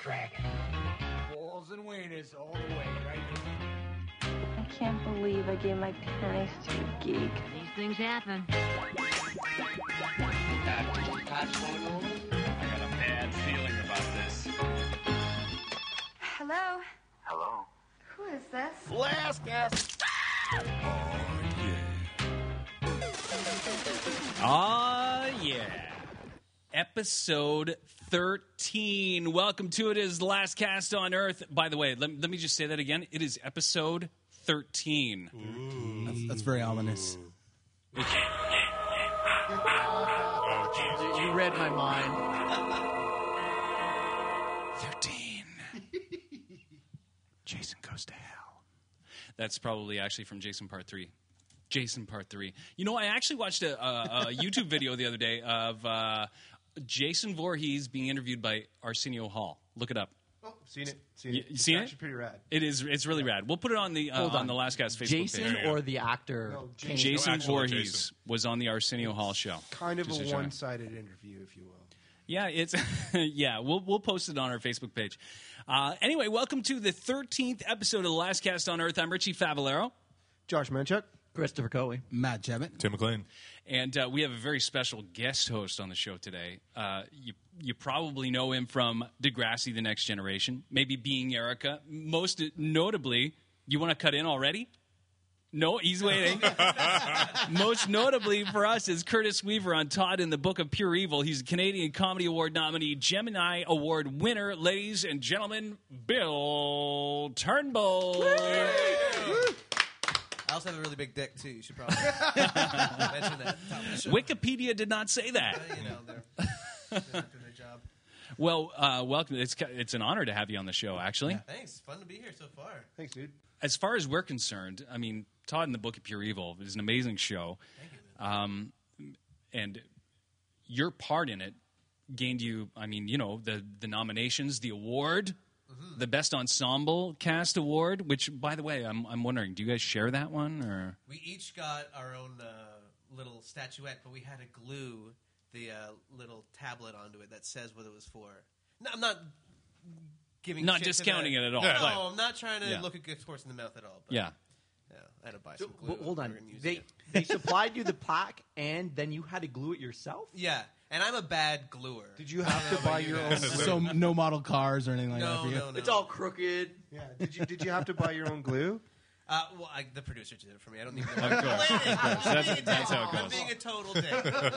dragon. Balls and wieners all the way, right? I can't believe I gave my pennies to a geek. These things happen. I got a bad feeling about this. Hello? Hello? Who is this? Last cast. Ah, yeah. Episode 13. Welcome to it. It is the last cast on Earth. By the way, let me just say that again. It is episode 13. That's very ominous. You read my mind. 13. Jason Goes to Hell. That's probably actually from Jason Part 3. Jason Part 3. You know, I actually watched a YouTube video the other day of Jason Voorhees being interviewed by Arsenio Hall. Look it up. Oh, seen it. You seen it? It's actually pretty rad. It is. It's really rad. We'll put it on the Last Cast Facebook Jason page. or the actor? No, Jason No, Voorhees Jason. was on the Arsenio Hall show. Kind of Just a to show you. one-sided interview, if you will. Yeah, it's yeah. We'll post it on our Facebook page. Anyway, welcome to the 13th episode of the Last Cast on Earth. I'm Richie Favalero, Josh Manchuk. Christopher Coey. Matt Jevitt. Tim McLean. and we have a very special guest host on the show today. You probably know him from Degrassi: The Next Generation, maybe Being Erica. Most notably, you want to cut in already? No, he's waiting. Most notably for us is Curtis Weaver on Todd in the Book of Pure Evil. He's a Canadian Comedy Award nominee, Gemini Award winner. Ladies and gentlemen, Bill Turnbull. I also have a really big dick, too. You should probably mention that at the top of the show. Wikipedia did not say that. You know, they're doing their job. Well, welcome. It's an honor to have you on the show, actually. Thanks. Fun to be here so far. Thanks, dude. As far as we're concerned, I mean, Todd in the Book of Pure Evil is an amazing show. Thank you, man. And your part in it gained you, I mean, you know, the nominations, the award, the Best Ensemble Cast Award, which, by the way, I'm wondering, do you guys share that one? Or We each got our own little statuette, but we had to glue the little tablet onto it that says what it was for. No, I'm not giving Not shit to discounting the- it at all. No, Right. I'm not trying to Yeah. look a gift horse in the mouth at all. But Yeah. yeah, I had to buy So, some glue. hold We on. were gonna use They it. they supplied you the plaque, and then you had to glue it yourself? Yeah, and I'm a bad gluer. Did you have to buy your own? So no model cars or anything like that No, for you? no, no. It's all crooked. Yeah. Did you have to buy your own glue? Well, the producer did it for me. I don't need to. Of course. That's how it I'm goes. being a total dick.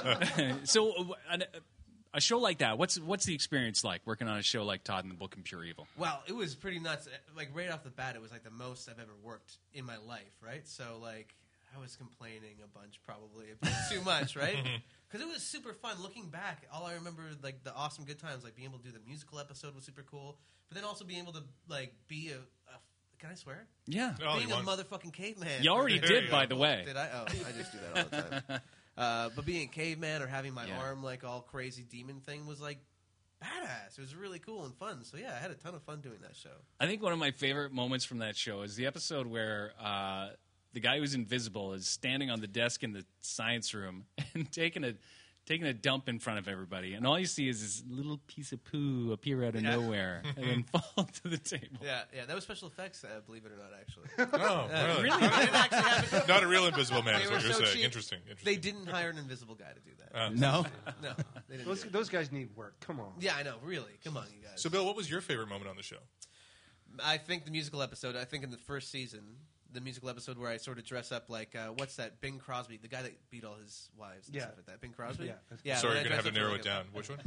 So, a show like that, what's the experience like working on a show like Todd in the Book of Pure Evil? Well, it was pretty nuts. Like, right off the bat, it was like the most I've ever worked in my life, right? So, like, I was complaining a bunch, probably a bit too much, right? Because it was super fun. Looking back, all I remember, like, the awesome good times, like, being able to do the musical episode was super cool. But then also being able to, like, be a can I swear? Yeah. Oh, Being you a want- motherfucking caveman. You already There did, you by go. the way. Did I? Oh, I just do that all the time. But being a caveman or having my Yeah. arm like all crazy demon thing was like badass. It was really cool and fun. So yeah, I had a ton of fun doing that show. I think one of my favorite moments from that show is the episode where the guy who's invisible is standing on the desk in the science room and taking a dump in front of everybody, and all you see is this little piece of poo appear out of nowhere and then fall to the table. Yeah, that was special effects. Believe it or not, actually. Oh, really? I didn't actually have it. Not a real Invisible Man They is were what you're so saying. cheap. Interesting. They didn't hire an invisible guy to do that. No? No, they didn't. Do it. Those guys need work. Come on. Yeah, I know. Really, come on, you guys. So, Bill, what was your favorite moment on the show? I think the musical episode. I think in the first season, the musical episode where I sort of dress up like what's that? Bing Crosby, the guy that beat all his wives. And Yeah. stuff like that. Bing Crosby. Yeah. Sorry, when you're I going to have to dress narrow up it like down. Which one?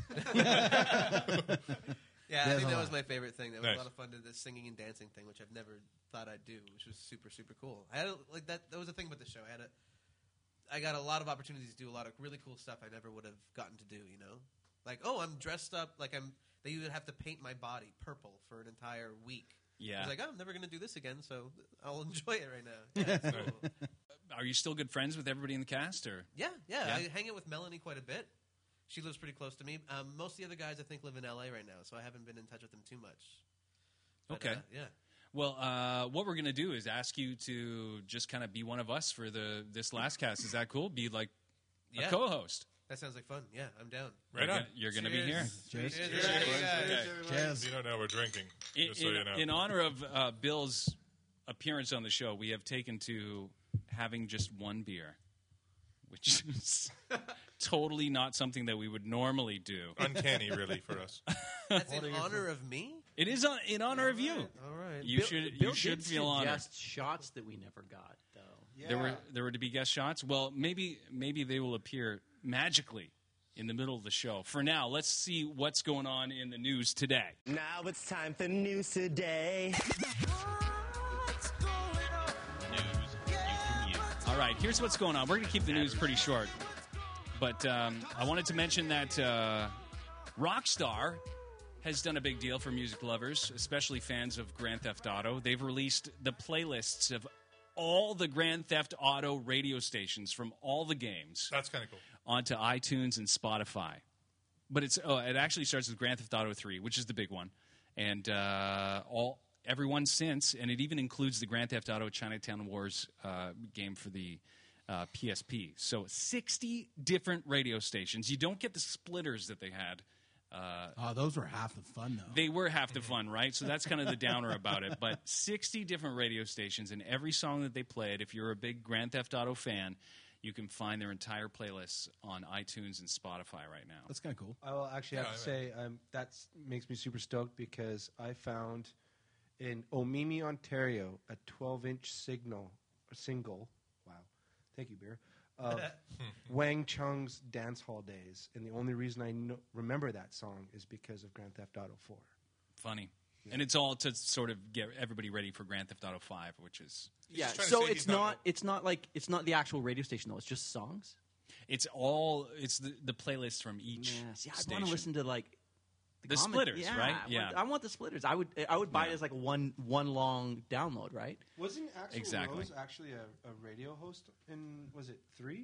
Yeah, I There's think a that was lot. my favorite thing. That was Nice. a lot of fun. The singing and dancing thing, which I've never thought I'd do, which was super, super cool. I had like that. That was the thing with the show. I got a lot of opportunities to do a lot of really cool stuff I never would have gotten to do. You know, like I'm dressed up like They would have to paint my body purple for an entire week. Yeah. I was like, I'm never going to do this again, so I'll enjoy it right now. Yeah, it's cool. Are you still good friends with everybody in the cast, or? Yeah. I hang out with Melanie quite a bit. She lives pretty close to me. Most of the other guys, I think, live in L.A. right now, so I haven't been in touch with them too much. But, Okay. yeah. Well, what we're going to do is ask you to just kind of be one of us for this last cast. Is that cool? Be like a Yeah. co-host. That sounds like fun. Yeah, I'm down. Right on. You're going to be here. Cheers. Cheers. Cheers. Okay. Cheers. Yes. You don't know we're drinking. In, Just so you know. in honor of Bill's appearance on the show, we have taken to having just one beer, which is totally not something that we would normally do. Uncanny, really, for us. That's in honor of me. It is in honor of you. All right. You should did feel honored. suggest shots that we never got, though. There were to be guest shots. Well, maybe they will appear magically in the middle of the show. For now, let's see what's going on in the news today. Now it's time for news today. All right, here's what's going on. We're going to keep the news pretty short. But I wanted to mention that Rockstar has done a big deal for music lovers, especially fans of Grand Theft Auto. They've released the playlists of all the Grand Theft Auto radio stations from all the games. That's kind of cool. Onto iTunes and Spotify. But it actually starts with Grand Theft Auto 3, which is the big one. And everyone since, and it even includes the Grand Theft Auto Chinatown Wars game for the PSP. So 60 different radio stations. You don't get the splitters that they had. Those were half the fun, though. They were half the fun, right? So that's kind of the downer about it. But 60 different radio stations, and every song that they played, if you're a big Grand Theft Auto fan, you can find their entire playlists on iTunes and Spotify right now. That's kind of cool. I will actually have to say that makes me super stoked because I found in Omimi, Ontario, a 12-inch single. Wow, thank you, beer. Of Wang Chung's Dance Hall Days, and the only reason I remember that song is because of Grand Theft Auto 4. Funny. Yeah. And it's all to sort of get everybody ready for Grand Theft Auto 5, which is So it's not the actual radio station though. It's just songs. It's the playlist from each. Yeah, see, I station. want to listen to like the splitters, right? Yeah, I want the splitters. I would buy it as like one long download, right? Wasn't Axl Exactly. Rose actually a radio host in, was it 3?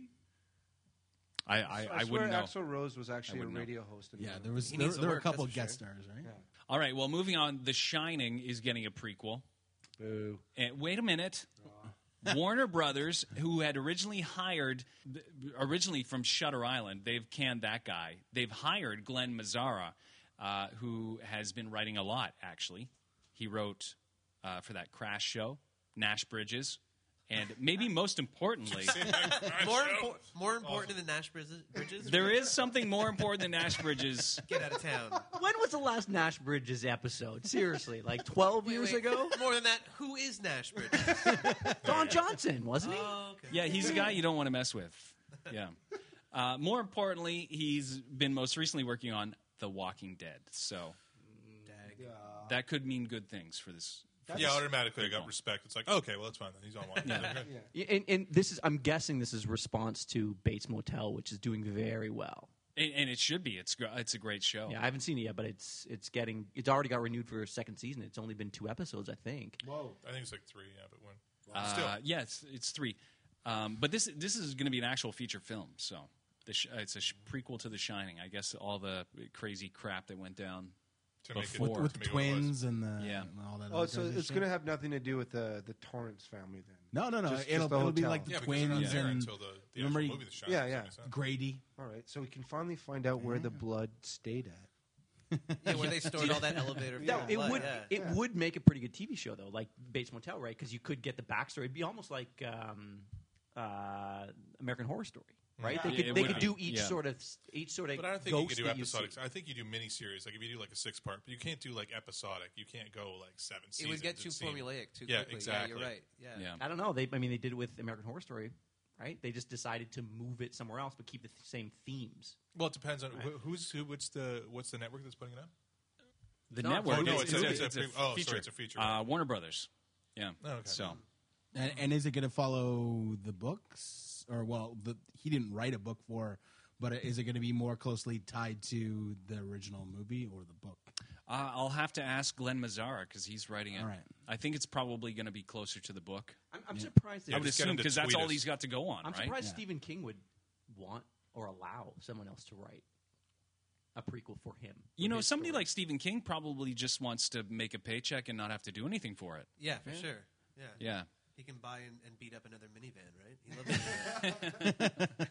I swear wouldn't know. Axl Rose was actually a radio host. In Yeah, one. there were a couple of guest stars, right? Yeah. All right, well, moving on. The Shining is getting a prequel. Boo. And wait a minute. Warner Brothers, who had originally from Shutter Island, they've canned that guy. They've hired Glenn Mazzara, who has been writing a lot, actually. He wrote for that Crash show, Nash Bridges, and maybe most importantly... more important than Nash Bridges? There is something more important than Nash Bridges. Get out of town. When was the last Nash Bridges episode? Seriously, like 12 years ago? More than that, who is Nash Bridges? Don Johnson, wasn't he? Okay. Yeah, he's a guy you don't want to mess with. Yeah. More importantly, he's been most recently working on The Walking Dead. So that could mean good things for this. Yeah, automatically I got respect. It's like, okay, well, that's fine then. He's on one. And this is, I'm guessing this is response to Bates Motel, which is doing very well. And it should be. It's a great show. Yeah, I haven't seen it yet, but it's already got renewed for a second season. It's only been 2 episodes, I think. Whoa. I think it's like 3, yeah, but when. Still. Yeah, it's 3. But this is going to be an actual feature film, so it's a prequel to The Shining. I guess all the crazy crap that went down before. With the twins and and all that. Oh, so it's going to have nothing to do with the Torrance family then? No. Just It'll be hotel. like the Yeah, because twins they're not there and until the remember actual movie, The Shining. Yeah, yeah. Grady. All right, so we can finally find out where the blood stayed at. Yeah, where they stored all that elevator. blood, It would make a pretty good TV show though, like Bates Motel, right? Because you could get the backstory. It'd be almost like American Horror Story, right? Yeah, They could do each sort of But I don't think you ghost could do that you see. episodic. I think you do miniseries. Like if you do like a 6-part, but you can't do like episodic. You can't go like 7 It seasons. would get too seems- formulaic too Yeah, quickly. exactly. Yeah, you're right. Yeah. I don't know. They did it with American Horror Story, right? They just decided to move it somewhere else, but keep the same themes. Well, it depends on what's the network that's putting it up? The No, network. Oh, no, it's it's a a pre- oh, feature. sorry, it's a feature, right. Warner Brothers. Yeah. Oh, okay. So And is it going to follow the books? Or, he didn't write a book but is it going to be more closely tied to the original movie or the book? I'll have to ask Glenn Mazzara because he's writing it. All right. I think it's probably going to be closer to the book. I'm surprised. Yeah, I would just get assume him to because that's tweet all us. he's got to go on, I'm right? surprised Stephen King would want or allow someone else to write a prequel for him. You for know, his somebody story. like Stephen King probably just wants to make a paycheck and not have to do anything for it. Yeah, for sure. Yeah. Yeah. He can buy and beat up another minivan, right? He loves it.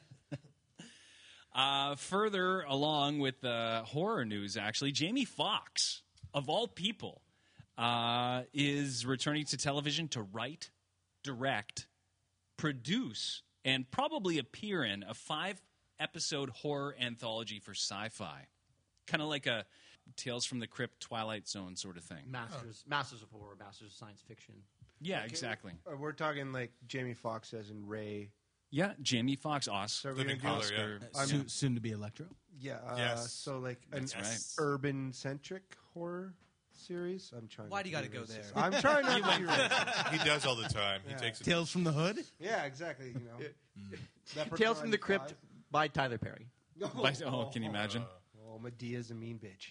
Further along with the horror news, actually, Jamie Foxx of all people, is returning to television to write, direct, produce, and probably appear in a 5-episode horror anthology for Sci-Fi. Kind of like a Tales from the Crypt, Twilight Zone sort of thing. Masters of horror, masters of science fiction. Yeah, exactly. We're talking like Jamie Foxx as in Ray. Yeah, Jamie Foxx, Living color, Oscar. Soon to be Electro. Yeah. Yes. So like an That's right. urban-centric horror series. I'm trying. Why do you got to go there? I'm trying not to. Be racist. He does all the time. He takes it. Tales from the Hood. Yeah, exactly. You know. Leprechaun Tales from the Crypt 5. by Tyler Perry. Can you imagine? Oh, Medea's a mean bitch.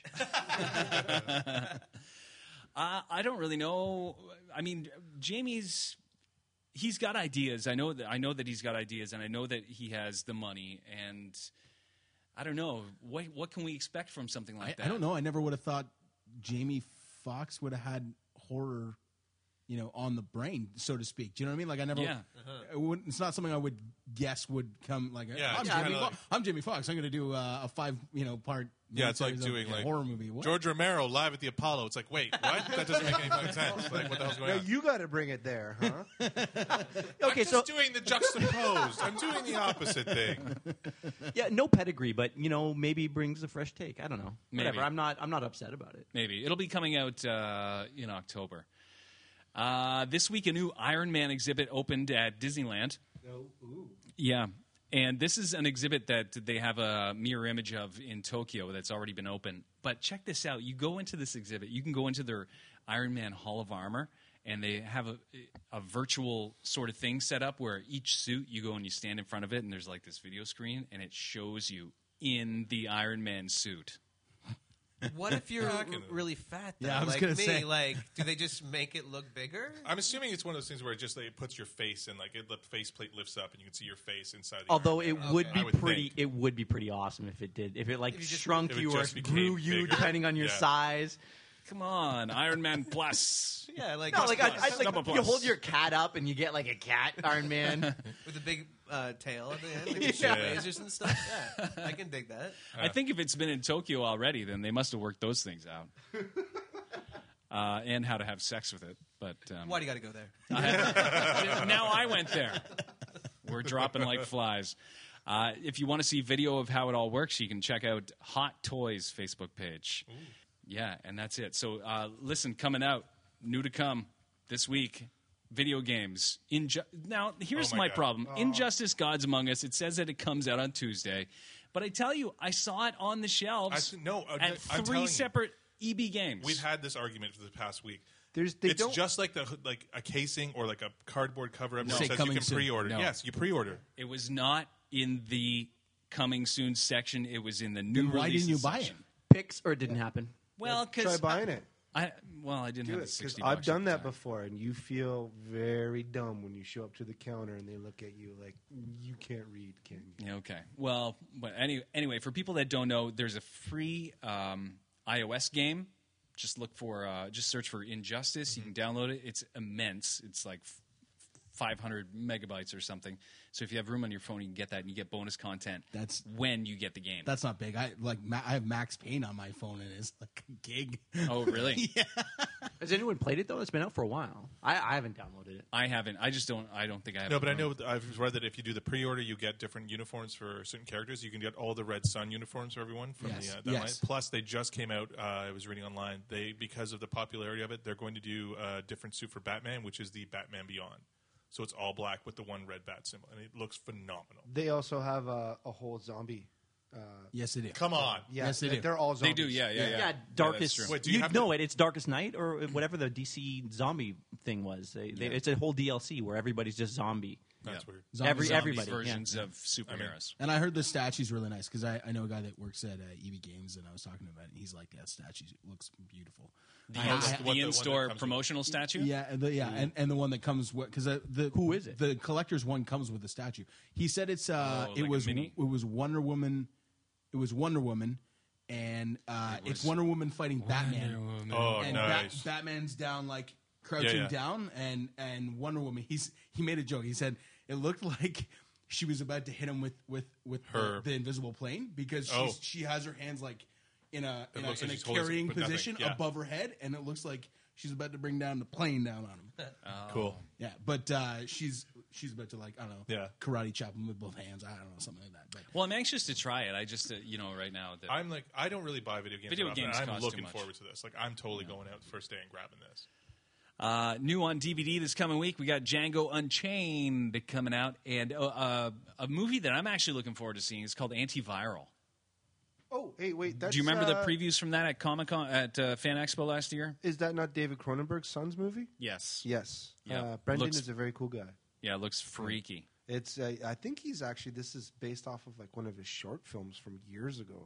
I don't really know. I mean, Jamie's he's got ideas. I know that he's got ideas, and I know that he has the money. And I don't know what can we expect from something like that. I don't know. I never would have thought Jamie Foxx would have had horror, on the brain, so to speak. Do you know what I mean? Like I never. Yeah. It's not something I would guess would come. Like Yeah, I'm Jamie Foxx. I'm going to do a 5 part. Yeah, it's like series doing of a like horror movie. What? George Romero live at the Apollo. It's like, wait, what? That doesn't make any fucking sense. Like, what the hell's going Now on? you got to bring it there, huh? Okay, I'm so just doing the juxtaposed. I'm doing the opposite thing. yeah, no pedigree, but maybe brings a fresh take. I don't know. Maybe. Whatever. I'm not upset about it. Maybe it'll be coming out in October. This week, a new Iron Man exhibit opened at Disneyland. Ooh. Yeah. And this is an exhibit that they have a mirror image of in Tokyo that's already been open. But check this out. You go into this exhibit. You can go into their Iron Man Hall of Armor, and they have a virtual sort of thing set up where each suit, you go and you stand in front of it, and there's like this video screen, and it shows you in the Iron Man suit. What if you're really fat, though? Yeah, I was like gonna me, say. Like, do they just make it look bigger? I'm assuming it's one of those things where it puts your face in, like the faceplate lifts up and you can see your face inside. The Although Iron it Man. would I be think. it would be pretty awesome if it did. If it like If you just- shrunk If it you or just became grew you bigger. depending on your Yeah. size. Come on, Iron Man Plus. Yeah, like, No, like I plus. like Double you plus. hold your cat up and you get like a cat Iron Man. with a big tail at the end, like the Yeah. lasers and stuff. Yeah, I can dig that. I think if it's been in Tokyo already, then they must have worked those things out. And how to have sex with it. But Why do you got to go there? now I went there. We're dropping like flies. If you want to see video of how it all works, you can check out Hot Toys Facebook page. Ooh. Yeah, and that's it. So listen, coming out, new to come this week, video games. Now, here's Oh my my God. problem. Injustice Gods Among Us, it says that it comes out on Tuesday. But I tell you, I saw it on the shelves at I'm telling 3 you. separate EB games. We've had this argument for the past week. They It's don't. just like a casing or like a cardboard cover up that Say says you coming can soon. pre-order. No. Yes, you pre-order. It was not in the coming soon section. It was in the new Then why didn't you releases buy it? section. Picks or it didn't happen. Well, Try because buying it. I didn't Do have it the because $60. I've done at that the time. before, and you feel very dumb when you show up to the counter and they look at you like you can't read, can you? Yeah, okay. Well, but anyway, for people that don't know, there's a free iOS game. Just search for Injustice. You can download it. It's immense. It's like 500 megabytes or something. So if you have room on your phone, you can get that, and you get bonus content. That's- when you get the game. That's not big. I have Max Payne on my phone, and it's like a gig. Oh, really? Yeah. Has anyone played it though? It's been out for a while. I haven't downloaded it. I haven't. I just don't. I don't think I have. No, it but I running. know I've read that if you do the pre-order, you get different uniforms for certain characters. You can get all the Red Sun uniforms for everyone from Yes, the yes. line. Plus, they just came out. I was reading online. Because of the popularity of it, they're going to do a different suit for Batman, which is the Batman Beyond. So it's all black with the one red bat symbol, and it looks phenomenal. They also have a whole zombie. Yes, it is. Come on. Yeah, Yes, they do. They're all They zombies. do. Yeah. Yeah, that's Darkest. true. Wait, do you have know it? It's Darkest Night or whatever the DC zombie thing was. It's a whole DLC where everybody's just zombie. That's weird. Zombies, everybody, versions of superheroes. And I heard the statue's really nice because I know a guy that works at EB Games, and I was talking about it. And he's like, that statue looks beautiful. The, I- the one that in-store comes with- promotional statue. Yeah, and the one that comes with because the Who is it? The collector's one comes with the statue. He said it's like it a was mini? it was Wonder Woman. It was Wonder Woman, and it's Wonder Woman fighting Batman. Oh, And nice. Batman's down like crouching Yeah, yeah. down, and Wonder Woman. He made a joke. He said it looked like she was about to hit him with Her- the invisible plane because Oh. she has her hands like in a looks like she's holding carrying but nothing. position Yeah. above her head, and it looks like she's about to bring down the plane down on him. Cool. Yeah, but she's about to, like, I don't know, Yeah. karate chop him with both hands. I don't know, something like that. But Well, I'm anxious to try it. I just, right now. I'm like, I don't really buy video games. Video that often, games and I'm cost too looking much. forward to this. Like, I'm totally going out the first day and grabbing this. New on DVD this coming week, we got Django Unchained coming out, and a movie that I'm actually looking forward to seeing is called Antiviral. Oh, hey, wait. That's, Do you remember the previews from that at Comic-Con, at Fan Expo last year? Is that not David Cronenberg's son's movie? Yes. Yes. Yeah. Brendan Looks- is a very cool guy. Yeah, it looks freaky. It's. I think he's actually. This is based off of like one of his short films from years ago.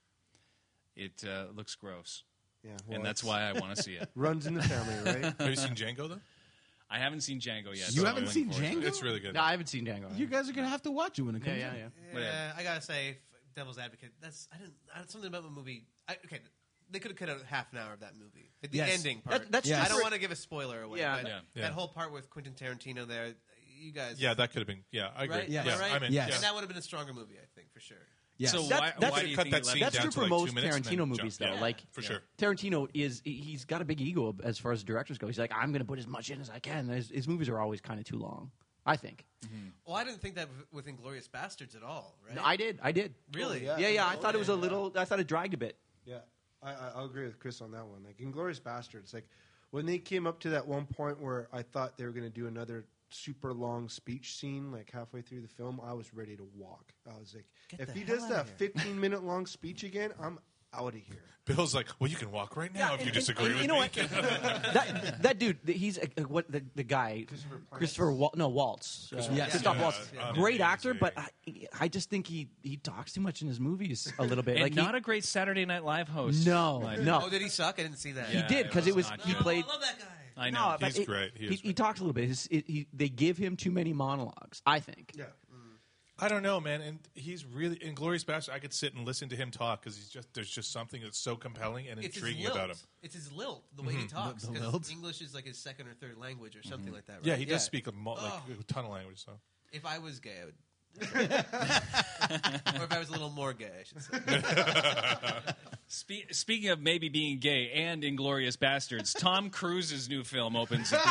It looks gross. Yeah, well, and that's it's- why I want to see it. Runs in the family, right? Have you seen Django, though? I haven't seen Django yet. You so haven't I'm seen looking forward to Django? It's really good. No, I haven't seen Django. you guys are gonna have to watch it when it comes out. Yeah, I gotta say, devil's advocate. Something about the movie. Okay, they could have cut out half an hour of that movie. The Yes. ending part. That's I Yes. don't want to give a spoiler away. Yeah. but Yeah. that whole part with Quentin Tarantino there. You guys. Yeah, that could have been. Yeah, I agree. Right? Yes. Am I right? I'm in. Yes. Yeah. And that would have been a stronger movie, I think, for sure. Yes. So That- why, that's- why do you cut think that it left scene That's down true to for like most 2 minutes and Tarantino then movies, jump. though. Yeah, Like for sure. Tarantino he's got a big ego as far as directors go. He's like, I'm going to put as much in as I can. His movies are always kind of too long, I think. Well, I didn't think that with Inglourious Bastards at all, right? No, I did. Really? Oh, Yeah. I thought it was a little. I thought it dragged a bit. Yeah, I'll agree with Chris on that one. Like Inglourious Bastards, like when they came up to that one point where I thought they were going to do another super long speech scene, like halfway through the film, I was ready to walk. I was like, if he does that 15-minute long speech again, I'm out of here. Bill's like, well, you can walk right now if you disagree with you know me. what? that dude, he's what the guy, Christopher Waltz. Yes. Christoph Yeah, Waltz. yeah. Great Amazing. actor, but I just think he talks too much in his movies a little bit. And Like not a great Saturday Night Live host. no. Oh, did he suck? I didn't see that. He Yeah, did because it it was was not he good. played. I love that guy. I know. No, but He's great. He is He talks a little bit. They give him too many monologues, I think. Yeah. I don't know, man. And he's really Inglourious Bastard. I could sit and listen to him talk because there's just something that's so compelling and It's his intriguing lilt. about him. It's his lilt, the way he talks. The 'cause lilt? English is like his second or third language or something like that, right? Yeah, he does speak a ton of language. So If I was gay, I would. Or if I was a little more gay, I should say. Speaking of maybe being gay and Inglorious Bastards, Tom Cruise's new film opens. at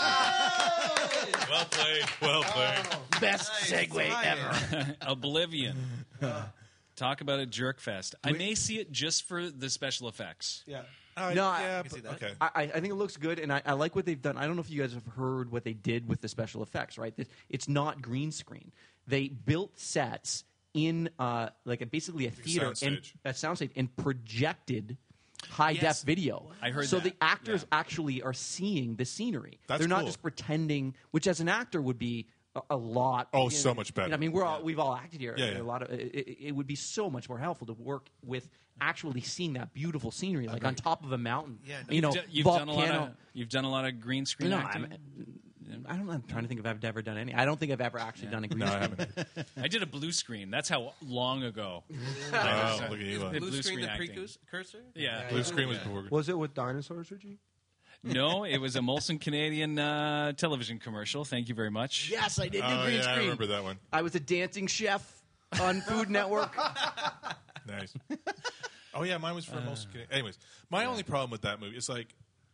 well played, well played. Best segue ever. the Oblivion. Talk about a jerk fest. I may see it just for the special effects. Yeah. No, yeah, can see that. okay. I think it looks good, and I like what they've done. I don't know if you guys have heard what they did with the special effects. Right, it's not green screen. They built sets in basically a theater and soundstage. a soundstage and projected high Yes. def video. I heard so that. the actors Yeah. actually are seeing the scenery. That's They're not cool. just pretending, which as an actor would be a lot. Oh, so much better. I mean, we've all acted here. Yeah, yeah. A lot of it would be so much more helpful to work with actually seeing that beautiful scenery, like on top of a mountain. Yeah, you know, You've volcano. done a lot of green screen No, acting. I'm trying to think if I've ever done any. I don't think I've ever actually done a green No, I screen. haven't. I did a blue screen. That's how long ago. Oh, look at you. The Blue blue screen, the screen acting. precursor? Yeah. Blue screen was before. Was it with dinosaurs, Reggie? No, it was a Molson Canadian television commercial. Thank you very much. Yes, I did do Oh, green yeah, I screen. remember that one. I was a dancing chef on Food Network. Nice. Oh yeah, mine was for most. Anyways, my only problem with that movie is like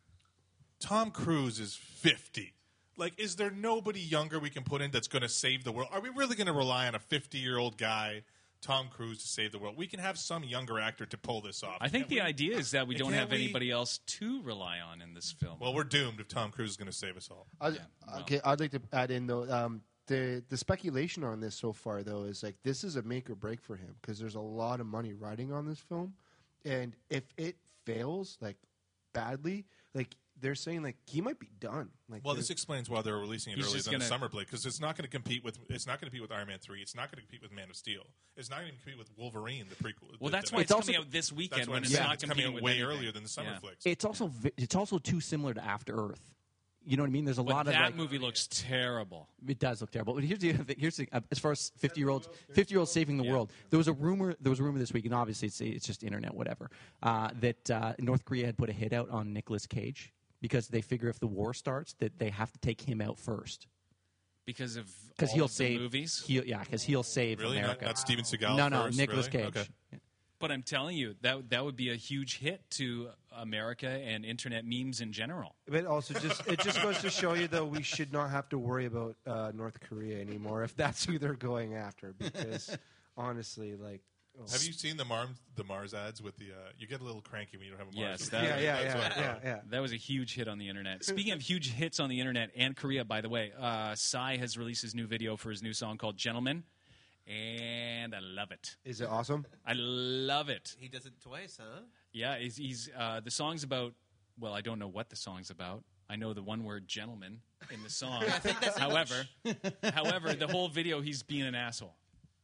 Tom Cruise is 50. Like, is there nobody younger we can put in that's going to save the world? Are we really going to rely on a 50-year-old guy, Tom Cruise, to save the world? We can have some younger actor to pull this off. I think the idea is that we don't Can't have we- anybody else to rely on in this film. Well, we're doomed if Tom Cruise is going to save us all. Okay, I'd like to add in though. The speculation on this so far though is like this is a make or break for him because there's a lot of money riding on this film, and if it fails like badly, like they're saying like he might be done. Like, Well, this explains why they're releasing it He's earlier just than the gonna- summer break because it's not going to compete with Iron Man 3. It's not going to compete with Man of Steel. It's not going to compete with Wolverine, the prequel. Well, that's the- why It's it's also- coming out this that's weekend what when I'm it's saying. not It's coming competing out with way anything. earlier than the summer Yeah. flicks. It's also too similar to After Earth. You know what I mean? There's a But lot of that like, movie looks terrible. It does look terrible. But here's the other thing. Here's the, as far as 50-year-olds saving the world. There was a rumor this week, and obviously it's just internet, whatever. That North Korea had put a hit out on Nicolas Cage because they figure if the war starts, that they have to take him out first Because of because all he'll of the save movies. Because he'll save Really? America. Not Steven Seagal No, first? Nicolas Really? Cage. Okay. Yeah. But I'm telling you, that would be a huge hit to America and internet memes in general. But also, it just goes to show you, though, we should not have to worry about North Korea anymore if that's who they're going after. Because honestly, like, Have you seen the Mars ads with the? You get a little cranky when you don't have a Mars. Yes, yeah. That was a huge hit on the internet. Speaking of huge hits on the internet and Korea, by the way, Psy has released his new video for his new song called "Gentleman," and I love it. Is it awesome? I love it. He does it twice, huh? Yeah, he's the song's about. Well, I don't know what the song's about. I know the one word "gentleman" in the song. However, the whole video he's being an asshole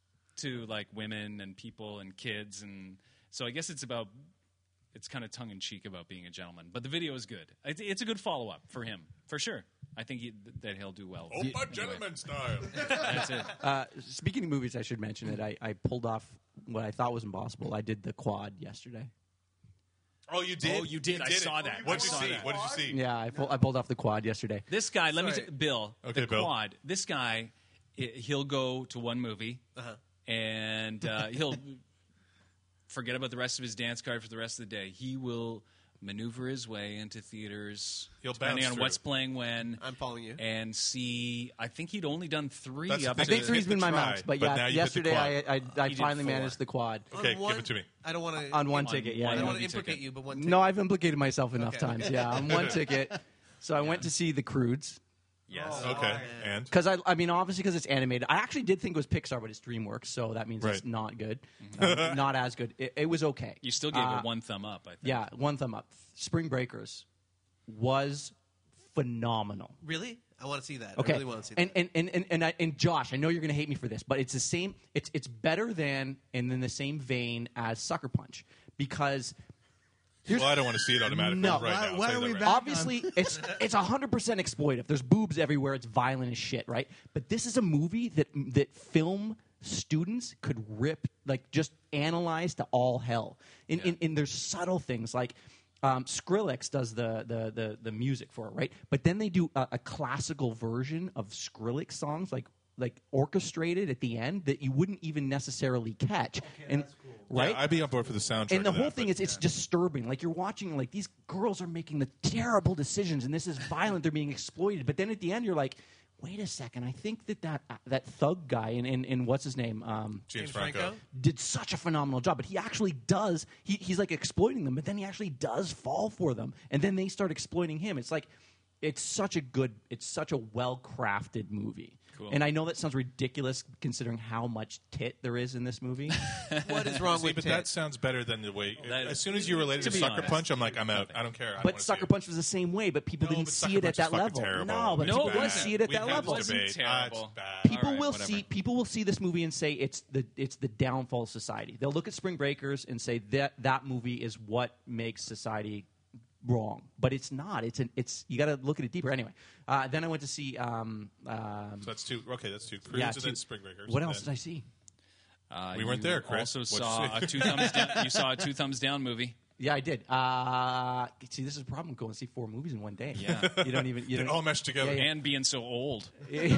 to like women and people and kids, and so I guess it's kind of tongue in cheek about being a gentleman. But the video is good. It's a good follow up for him for sure. I think that he'll do well. Opa gentleman style. That's it. Speaking of movies, I should mention that I pulled off what I thought was impossible. I did the quad yesterday. Oh, you did? Oh, you did. I saw that. What did you see? What did you see? Yeah, I pulled off the quad yesterday. This guy, let me say, Bill. Okay, the Bill. quad. This guy, he'll go to one movie and he'll forget about the rest of his dance card for the rest of the day. He will maneuver his way into theaters, depending on what's playing when. I'm following you. And see, I think he'd only done 3 That's up the I to think three's been my try, max, but but yeah, now you hit the yesterday quad. I He did finally 4. managed the quad Okay, On one- give it to me. I don't want to. on one ticket. Yeah, I don't yeah. want to movie implicate ticket. you, but one ticket. No, I've implicated myself enough Okay. times. Yeah, on one ticket. So I went to see The Croods. Yes. Okay, and Because I mean, obviously, because it's animated. I actually did think it was Pixar, but it's DreamWorks, so that means it's Right. not good, not as good. It was okay. You still gave it 1 thumb up, I think. Yeah, 1 thumb up. Spring Breakers was phenomenal. Really? I want to see that. Okay, I really want to see that. and Josh, I know you're going to hate me for this, but it's the same. It's better than and in the same vein as Sucker Punch because. well, I don't want to see it automatically No, right now. why I'll tell are you we that back? right Obviously, it's 100% exploitive. There's boobs everywhere. It's violent as shit, right? But this is a movie that film students could rip, like just analyze to all hell. And there's subtle things like Skrillex does the music for it, right? But then they do a classical version of Skrillex songs, like orchestrated at the end that you wouldn't even necessarily catch. And now. right? Yeah, I'd be on board for the soundtrack. And the of whole that, thing but- is, it's disturbing. Like you're watching, like these girls are making the terrible decisions, and this is violent. They're being exploited. But then at the end, you're like, wait a second. I think that thug guy in what's his name, James Franco. did such a phenomenal job. But he actually does. He's like exploiting them, but then he actually does fall for them, and then they start exploiting him. It's like. It's such a well-crafted movie. Cool. And I know that sounds ridiculous considering how much tit there is in this movie. What is wrong See, with but tit? that sounds better than the way. That- as soon as you related to, to be Sucker honest. Punch, I'm like, I'm out. I don't care. I don't But wanna see Sucker it. Punch was the same way, but people No, didn't but see Sucker it at Punch is that fucking level. terrible. No, but It's people it didn't bad. see it at We've that had level. this Wasn't debate. Ah, it's terrible. bad. People All right, will whatever. people will see this movie and say it's the downfall of society. They'll look at Spring Breakers and say that movie is what makes society wrong, but it's not. It's you got to look at it deeper. Anyway, then I went to see. So that's two. Okay, that's two. Cruise Yeah, and two. then Spring Breakers. What and else then- did I see? We weren't you there, Chris. Also What'd saw you a see? 2 thumbs down. You saw a 2 thumbs down movie. Yeah, I did. See, this is a problem going to see 4 movies in one day. Yeah. you don't even. You They don't, all meshed together. Yeah, And being so old.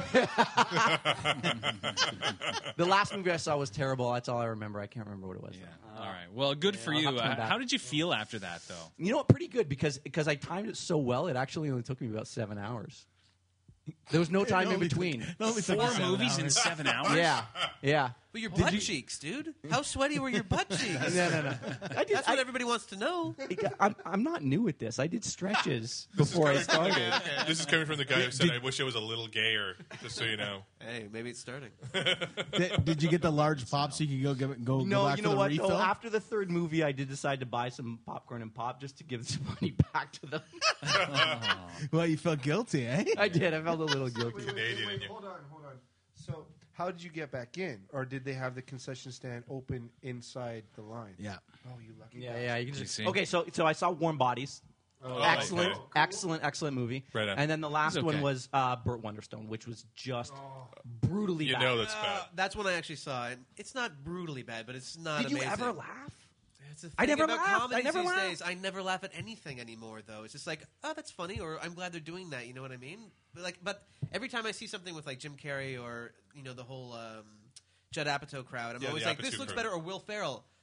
The last movie I saw was terrible. That's all I remember. I can't remember what it was. Yeah. though. All right. Well, good for I'll you. have to come back. How did you feel after that, though? You know what? Pretty good because I timed it so well. It actually only took me about 7 hours. There was no time in between. It only took 4 you 7 movies in hours. 7 hours? Yeah. But your butt cheeks, dude. How sweaty were your butt cheeks? No. I did. That's what everybody wants to know. I'm not new at this. I did stretches before I started. This is coming from the guy who said, "I wish I was a little gayer." Just so you know. Hey, maybe it's starting. Did you get the large pop so you could go No, back you for know the what? refill? Though, after the 3rd movie, I did decide to buy some popcorn and pop just to give some money back to them. Well, you felt guilty, eh? I did. I felt a little guilty. Canadian in you. Hold on. So, how did you get back in, or did they have the concession stand open inside the line? Yeah. Oh, you lucky. Yeah. You can You just, see? okay, so I saw Warm Bodies. Excellent, okay. excellent movie. Right on. And then the last It's okay. one was Burt Wonderstone, which was just brutally You bad. know that's bad. That's when I actually saw it. It's not brutally bad, but it's not Did amazing. you ever laugh? That's the I thing never about laughed. comedies I never these laughed. days. I never laugh at anything anymore, though. It's just like, oh, that's funny, or I'm glad they're doing that. You know what I mean? But every time I see something with like Jim Carrey or the whole Judd Apatow crowd, I'm Yeah, always the like, this Apatow looks crowd. better, or Will Ferrell.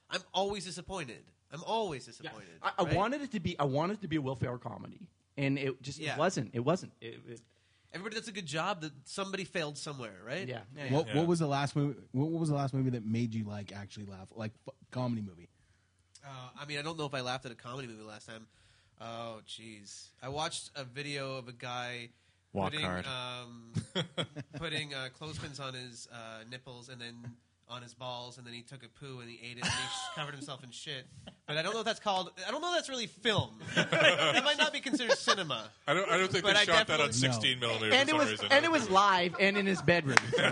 I'm always disappointed. I'm always disappointed. I right? wanted it to be. I wanted it to be a Will Ferrell comedy, and it just Yeah. it wasn't. It wasn't. It, Everybody does a good job. That somebody failed somewhere, right? yeah. What was the last movie? What was the last movie that made you like actually laugh? Like comedy movie? I mean, I don't know if I laughed at a comedy movie last time. Oh, jeez. I watched a video of a guy Walk putting, hard. putting clothespins on his nipples and then on his balls, and then he took a poo and he ate it and he covered himself in shit. But I don't know if that's called. I don't know if that's really film. That might not be considered cinema. I don't think But they I shot that on definitely- 16 millimeter And for it some was reason. and it was live and in his bedroom.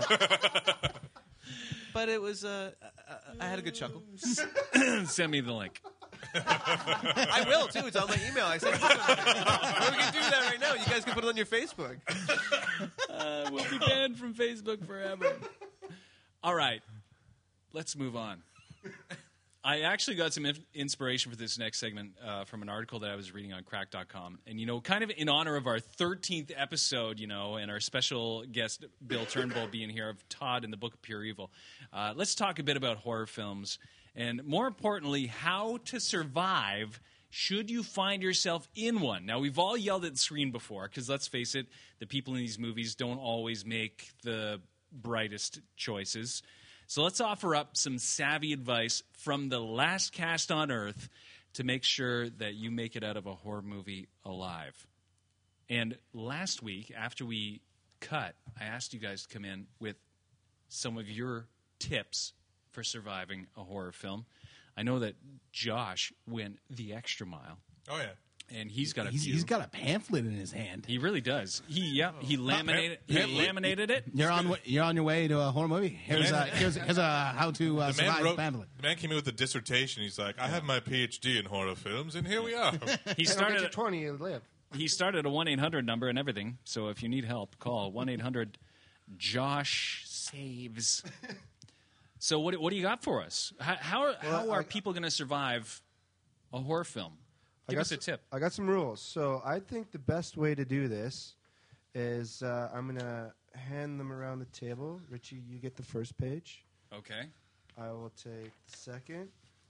But it was. I had a good chuckle. Send me the link. I will too. It's on my email. I said, we can do that right now. You guys can put it on your Facebook. We'll be banned from Facebook forever. All right, let's move on. I actually got some inspiration for this next segment from an article that I was reading on crack.com. And, kind of in honor of our 13th episode, and our special guest, Bill Turnbull, being here of Todd in the Book of Pure Evil, let's talk a bit about horror films. And more importantly, how to survive should you find yourself in one. Now, we've all yelled at the screen before, because let's face it, the people in these movies don't always make the brightest choices. So let's offer up some savvy advice from the last cast on Earth to make sure that you make it out of a horror movie alive. And last week, after we cut, I asked you guys to come in with some of your tips for surviving a horror film. I know that Josh went the extra mile. Oh, yeah. And he's got a He's got a pamphlet in his hand. He really does. He laminated it. You're on your way to a horror movie. Here's a how to survive pamphlet. The man came in with a dissertation. He's like, I have my PhD in horror films, and here we are. He Get started your 20, you live. He started a 1-800 number and everything. So if you need help, call 1-800-JOSH-SAVES. So what do you got for us? How are people going to survive a horror film? Give us a tip. I got some rules. So I think the best way to do this is I'm going to hand them around the table. Richie, you get the first page. Okay. I will take the second.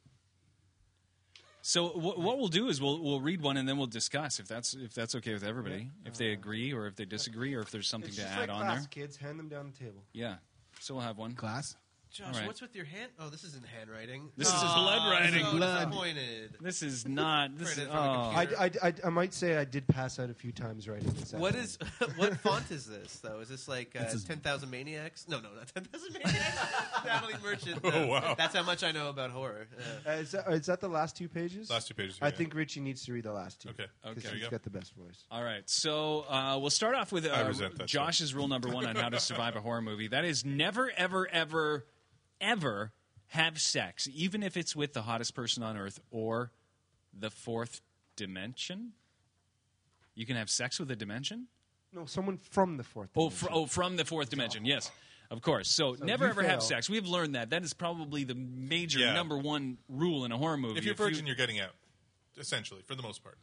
So what we'll do is we'll read one and then we'll discuss if that's okay with everybody, if they agree or if they disagree or if there's something It's to just add like on class, there. kids. Hand them down the table. Yeah. So we'll have one. Class? Josh, All right. what's with your hand? Oh, this isn't handwriting. This is blood writing. So Blood. disappointed. This is not. This is. Printed from a Oh. computer. I might say I did pass out a few times writing this. What is what font is this though? Is this like It's a- 10,000 Maniacs? No, not 10,000 Maniacs. Natalie Merchant. Oh, wow. That's how much I know about horror. Is that the last two pages? Last two pages. I yeah. think Richie needs to read the last two. Okay. Because There you he's go. got the best voice. All right, so we'll start off with I resent that Josh's rule number 1 on how to survive a horror movie. That is never, ever, ever, ever have sex, even if it's with the hottest person on earth or the fourth dimension. You can have sex with a dimension? No, someone from the fourth. dimension. From the fourth dimension, yes. Of course. So never, you ever have fail. sex. We've learned that. That is probably the major Yeah. number 1 rule in a horror movie. If you're virgin, you're getting out, essentially, for the most part.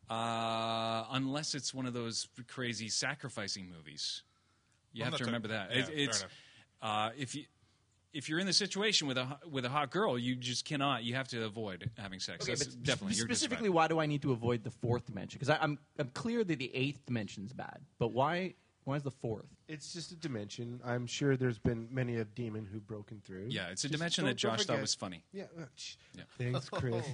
Unless it's one of those crazy sacrificing movies. You Well, have to that's remember that. yeah, It's fair if you're in the situation with a hot girl, you just cannot. You have to avoid having sex. Okay, That's but definitely you're specifically, why do I need to avoid the fourth dimension? Because I'm clear that the eighth dimension's bad, but why is the fourth? It's just a dimension. I'm sure there's been many a demon who've broken through. Yeah, it's a Just dimension that don't Josh thought forget- was funny. Yeah. Yeah. Thanks, Chris.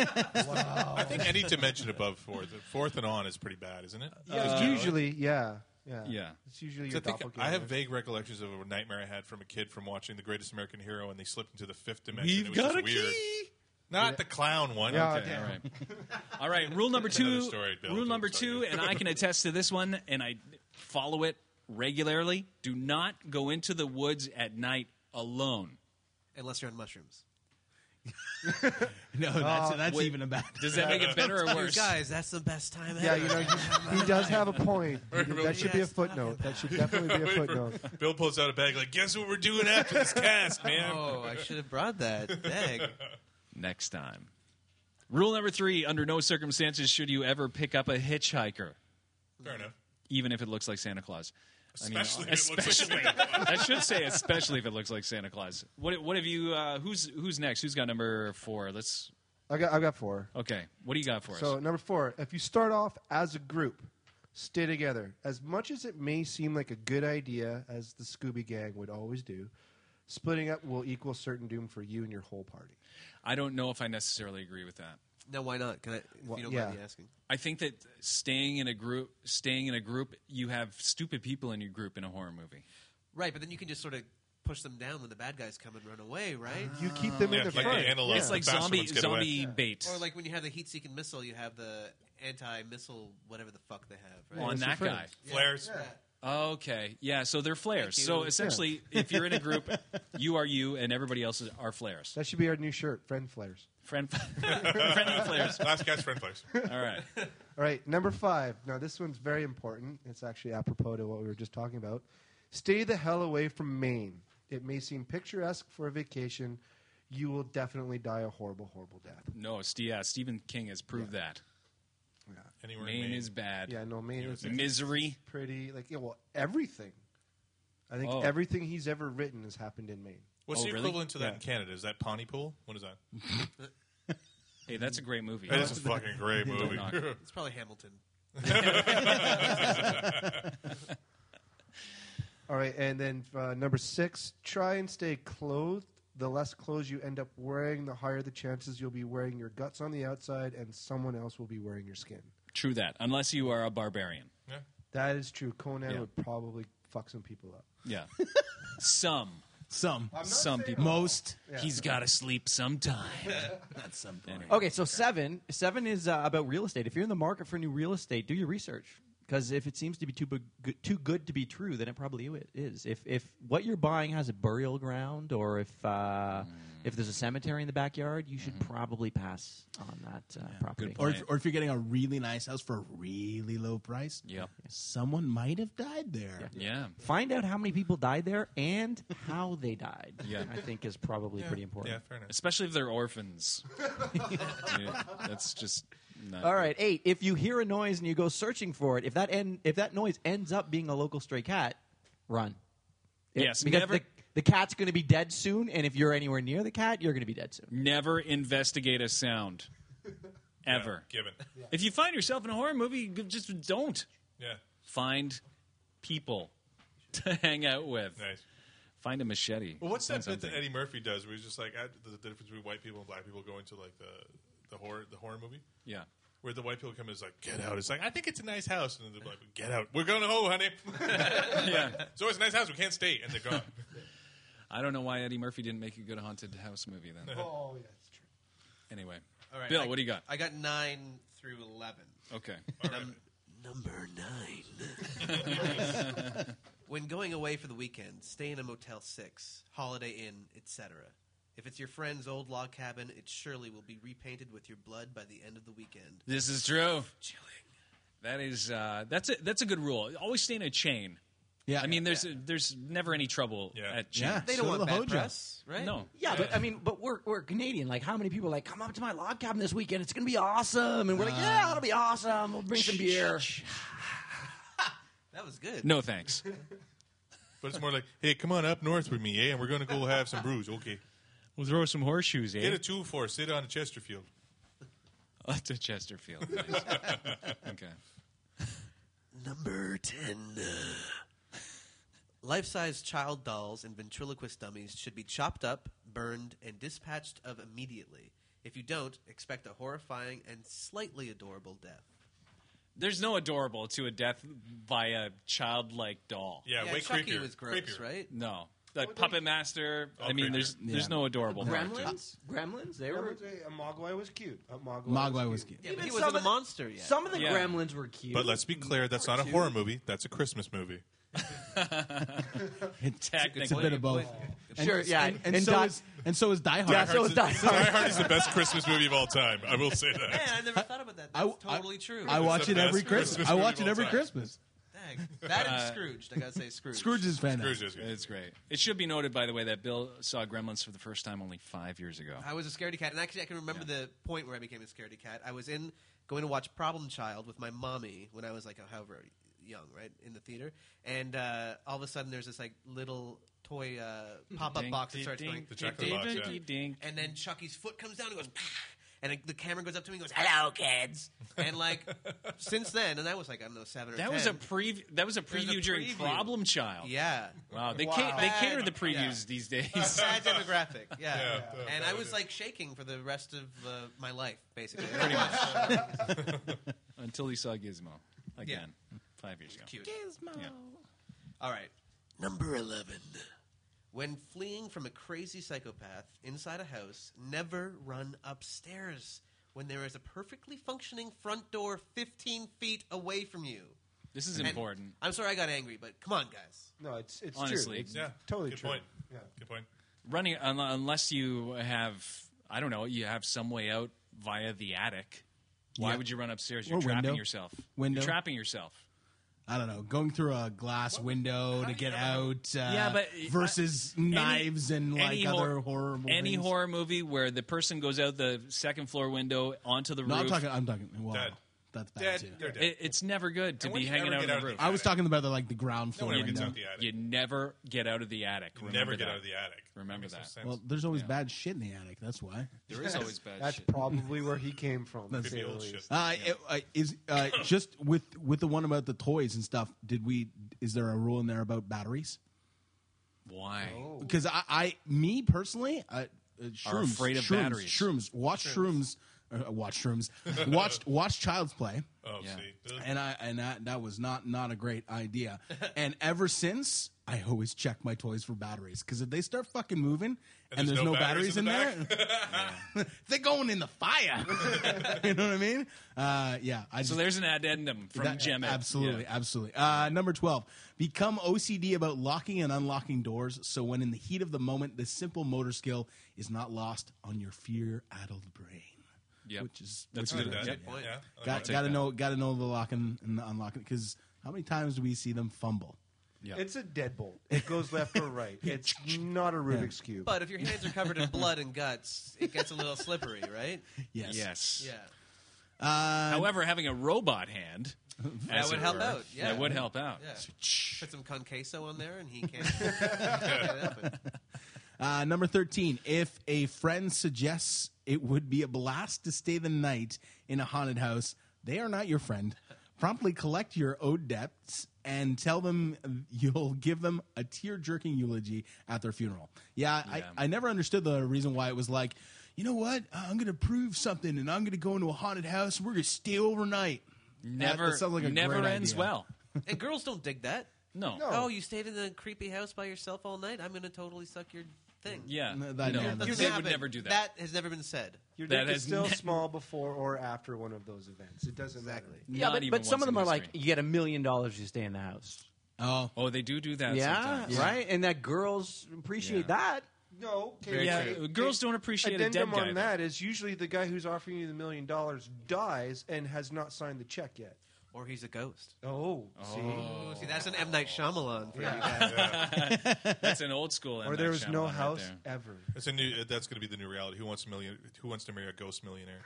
I think any dimension above fourth and on is pretty bad, isn't it? It's usually, yeah. Yeah. It's usually So your I think doppelganger. I have vague recollections of a nightmare I had from a kid from watching The Greatest American Hero, and they slipped into the fifth dimension. We've it was got just a weird. key. Not the clown one. Yeah, Okay, damn. all right. All right, rule number Another 2. story, Bill. Rule number Sorry. 2, and I can attest to this one, and I follow it regularly. Do not go into the woods at night alone. Unless you're on mushrooms. No, that's even a bad. Does that make it better or worse? Guys, that's the best time Yeah, ever. he does have a point. That should be a Yes, footnote. That should definitely be a footnote. Bill pulls out a bag like, guess what we're doing after this cast, man? Oh, I should have brought that. Dang. Next time. Rule number 3, under no circumstances should you ever pick up a hitchhiker, Fair enough. even if it looks like Santa Claus. Especially if it looks like especially. Santa Claus. I should say, especially if it looks like Santa Claus. What have you? Who's next? Who's got number 4? I've got 4. Okay. What do you got for So us? number 4, if you start off as a group, stay together. As much as it may seem like a good idea, as the Scooby Gang would always do, splitting up will equal certain doom for you and your whole party. I don't know if I necessarily agree with that. No, why not? Can I, if Well, you don't yeah. mind me asking. I think that staying in a group, you have stupid people in your group in a horror movie. Right, but then you can just sort of push them down when the bad guys come and run away, right? You keep them in Yeah, the like front. the antelope. It's like The faster ones get away. zombie bait. Or like when you have the heat-seeking missile, you have the anti-missile, whatever the fuck they have. Right? On that guy. Flares. Okay. Yeah, so they're flares. Thank you. So essentially, if you're in a group, you are you and everybody else are flares. That should be our new shirt, Friend Flares. Friendly flares. Last catch, friend flares. All right. All right, number 5. Now, this one's very important. It's actually apropos to what we were just talking about. Stay the hell away from Maine. It may seem picturesque for a vacation. You will definitely die a horrible, horrible death. No, Stephen King has proved that. Anywhere in Maine is bad. Yeah, no, Maine is Misery. pretty, everything. I think Oh. everything he's ever written has happened in Maine. What's Oh, the really? equivalent to that Yeah. in Canada? Is that Pontypool? What is that? Hey, that's a great movie. That is a fucking great movie. knock it. It's probably Hamilton. All right, and then number 6, try and stay clothed. The less clothes you end up wearing, the higher the chances you'll be wearing your guts on the outside and someone else will be wearing your skin. True that. Unless you are a barbarian. Yeah. That is true. Conan Yeah. would probably fuck some people up. Yeah. Some Some people. most. He's got to sleep sometime. Not some. Anyway. Okay, so 7 is about real estate. If you're in the market for new real estate, do your research. Because if it seems to be too good to be true, then it probably is. If what you're buying has a burial ground, or if there's a cemetery in the backyard, you should probably pass on that property. good Or point. if you're getting a really nice house for a really low price, Yep. someone might have died there. Yeah. Find out how many people died there and how they died. Yeah. I think is probably pretty important. Yeah, fair enough. Especially if they're orphans. Yeah, that's just not All right, 8. If you hear a noise and you go searching for it, if that noise ends up being a local stray cat, run. Yes, because never- the cat's going to be dead soon, and if you're anywhere near the cat, you're going to be dead soon. Never investigate a sound. Ever. Yeah, given. If you find yourself in a horror movie, just don't. Yeah. Find people to hang out with. Nice. Find a machete. Well, what's that Find bit that something. Eddie Murphy does where he's just like the difference between white people and black people going to like the horror movie? Yeah. Where the white people come in is like, get out. It's like, I think it's a nice house. And then they're like, get out. We're going to ho, honey. Yeah. So it's a nice house. We can't stay. And they're gone. I don't know why Eddie Murphy didn't make a good haunted house movie then. Oh, yeah, that's true. Anyway. All right, Bill, what do you got? I got 9 through 11. Okay. Number 9. When going away for the weekend, stay in a Motel 6, Holiday Inn, etc. If it's your friend's old log cabin, it surely will be repainted with your blood by the end of the weekend. This is true. Chilling. That is that's a good rule. Always stay in a chain. Yeah. I mean, there's never any trouble at chains. Yeah. They So don't want the bad Hojo. press, right? No. Yeah, but we're Canadian. Like, how many people are like, come up to my log cabin this weekend? It's going to be awesome. And we're like, yeah, it'll be awesome. We'll bring some beer. That was good. No thanks. But it's more like, hey, come on up north with me, eh? And we're going to go have some brews. Okay. We'll throw some horseshoes, eh? Get a 2-4. Sit on a Chesterfield. To Chesterfield. Nice. Okay. Number 10. Life-size child dolls and ventriloquist dummies should be chopped up, burned, and dispatched of immediately. If you don't, expect a horrifying and slightly adorable death. There's no adorable to a death by a childlike doll. Yeah, way Chucky creepier. was gross, Creepier. right? No. The Puppet Master. Oh, I mean, creepier. there's no adorable part to it. Gremlins? They were. Mogwai was cute. Mogwai was cute. Yeah, but Even he some wasn't a of the- monster yet. Some of the Yeah. Gremlins were cute. But let's be clear, that's not a horror movie. That's a Christmas movie. It's a bit of both. Sure, yeah. And so is Die Hard. Yeah, so is Die Die Hard. Hard is the best Christmas movie of all time. I will say that. Man, I never thought about that. That's totally true. I watch the it every best Christmas. Christmas I movie watch of it all every time. Christmas. Dang. That and Scrooged. I gotta say Scrooge. Scrooge is fantastic. Scrooge is good. It's great. It should be noted, by the way, that Bill saw Gremlins for the first time only 5 years ago. I was a scaredy cat, and actually, I can remember the point where I became a scaredy cat. I was going to watch Problem Child with my mommy when I was like, however young, right, in the theater, and all of a sudden there's this like little toy pop-up Ding, box that ding, starts ding, going, The chocolate box, yeah. ding, ding. and then Chucky's foot comes down and goes, "Pah!" And the camera goes up to me and goes, "Hello, kids." And like since then, and that was like I don't know 7 or 10. That was a preview during preview. Problem Child. Yeah. Wow, they Bad- cater the previews yeah. these days. Bad demographic. Yeah. Yeah, And that I was was it. like shaking for the rest of my life, basically. Pretty much. Until he saw Gizmo again 5 years ago. Cute. Yeah. All right. Number 11. When fleeing from a crazy psychopath inside a house, never run upstairs when there is a perfectly functioning front door 15 feet away from you. This is And important. I'm sorry I got angry, but come on, guys. No, it's Honestly. true. It's Yeah, totally good true. point. Yeah. Good point. Running unless you have, I don't know, you have some way out via the attic. Why Yeah. would you run upstairs? Or You're trapping window. yourself. Window. You're trapping yourself. I don't know, going through a glass window How to do get you out. Yeah, but versus knives and like any other horrible. Any things. horror movie where the person goes out the second floor window onto the No, roof. I'm talking. Well, Dead. that's bad Dead. too. They're dead. It's never good to And be when you hanging ever out on get the roof. I was talking about the ground floor No one ever gets window. out the attic. You never get out of the attic. You Remember never get that. out of the attic. Remember Makes no that. sense. Well, there's always bad shit in the attic. That's why. There is always bad That's shit. probably where he came from. to Could say be the old least. shit. Is just with the one about the toys and stuff? Is there a rule in there about batteries? Why? Because me personally, shrooms, Are afraid of shrooms, batteries. Shrooms, watch shrooms, watch Child's Play. Oh, Yeah. see. And that was not a great idea. And ever since, I always check my toys for batteries because if they start fucking moving and there's no batteries in there, they're going in the fire. You know what I mean? Yeah. So there's an addendum from Gemma. Absolutely, Yeah. absolutely. Number 12, become OCD about locking and unlocking doors. So when in the heat of the moment, this simple motor skill is not lost on your fear-addled brain. Yep. Which is That's which is good. right. Yep. Point. Yeah. Got to know the locking and the unlocking because how many times do we see them fumble? Yeah. It's a deadbolt. It goes left or right. It's not a Rubik's Cube. But if your hands are covered in blood and guts, it gets a little slippery, right? Yes. Yes. Yeah. However, having a robot hand That would help out. Yeah. That would help out. Yeah. Put some con queso on there and he can. Number 13, if a friend suggests it would be a blast to stay the night in a haunted house, they are not your friend. Promptly collect your owed debts and tell them you'll give them a tear-jerking eulogy at their funeral. Yeah. I never understood the reason why it was like, you know what? I'm going to prove something, and I'm going to go into a haunted house, and we're going to stay overnight. Never, That sounds like a never great ends idea. well. And girls don't dig that. No. Oh, you stayed in a creepy house by yourself all night? I'm going to totally suck your thing. Yeah. No, No, that never- they Doesn't would happen. never do that. That has never been said. Your That dick has is still ne- small before or after one of those events. It doesn't matter. Yeah, Not but, even but some once of them in are like history. you get $1 million if you stay in the house. Oh, they do that Yeah, sometimes. right. And that girls appreciate that. No, Very true. Girls don't appreciate a dead addendum guy, on though. that is usually the guy who's offering you the $1 million dies and has not signed the check yet. Or he's a ghost. Oh, see, Ooh, see, that's an M. Night Shyamalan for you guys. That's an old school. M. or Night there was no Shyamalan right house there. ever. It's a new. That's going to be the new reality. Who wants to marry a ghost millionaire?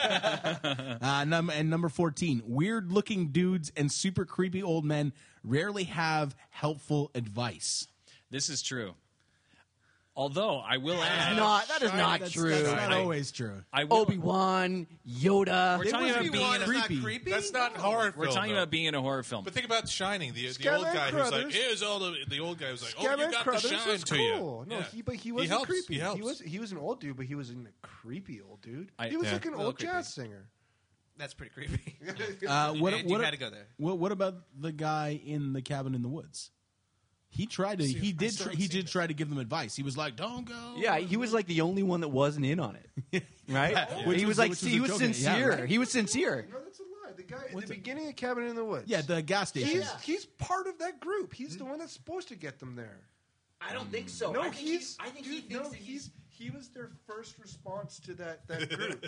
And number 14, weird-looking dudes and super creepy old men rarely have helpful advice. This is true. Although I will add, That is not true. That's not always true. I will. Obi-Wan, Yoda. We're talking about being in a, creepy. creepy. That's not horror. we're film, talking though. about being in a horror film. But think about Shining. The old Scarecrow guy who's like, Brothers. here's all the old guy who's like, oh, Scarecrow you got the Brothers shine was to cool. you. No, Yeah. but he wasn't helps. creepy. He helps. He was an old dude, but he wasn't a creepy old dude. I- He was yeah. like an Little old creepy. jazz singer. That's pretty creepy. What And you had to go there. What about the guy in the cabin in the woods? He tried to. He did try to give them advice. He was like, "Don't go." Yeah, he was like the only one that wasn't in on it, right? He was like, he was sincere. He was sincere. No, that's a lie. The guy at the beginning of Cabin in the Woods. Yeah, the gas station. He's part of that group. He's the one that's supposed to get them there. I don't think so. No, he was their first response to that group.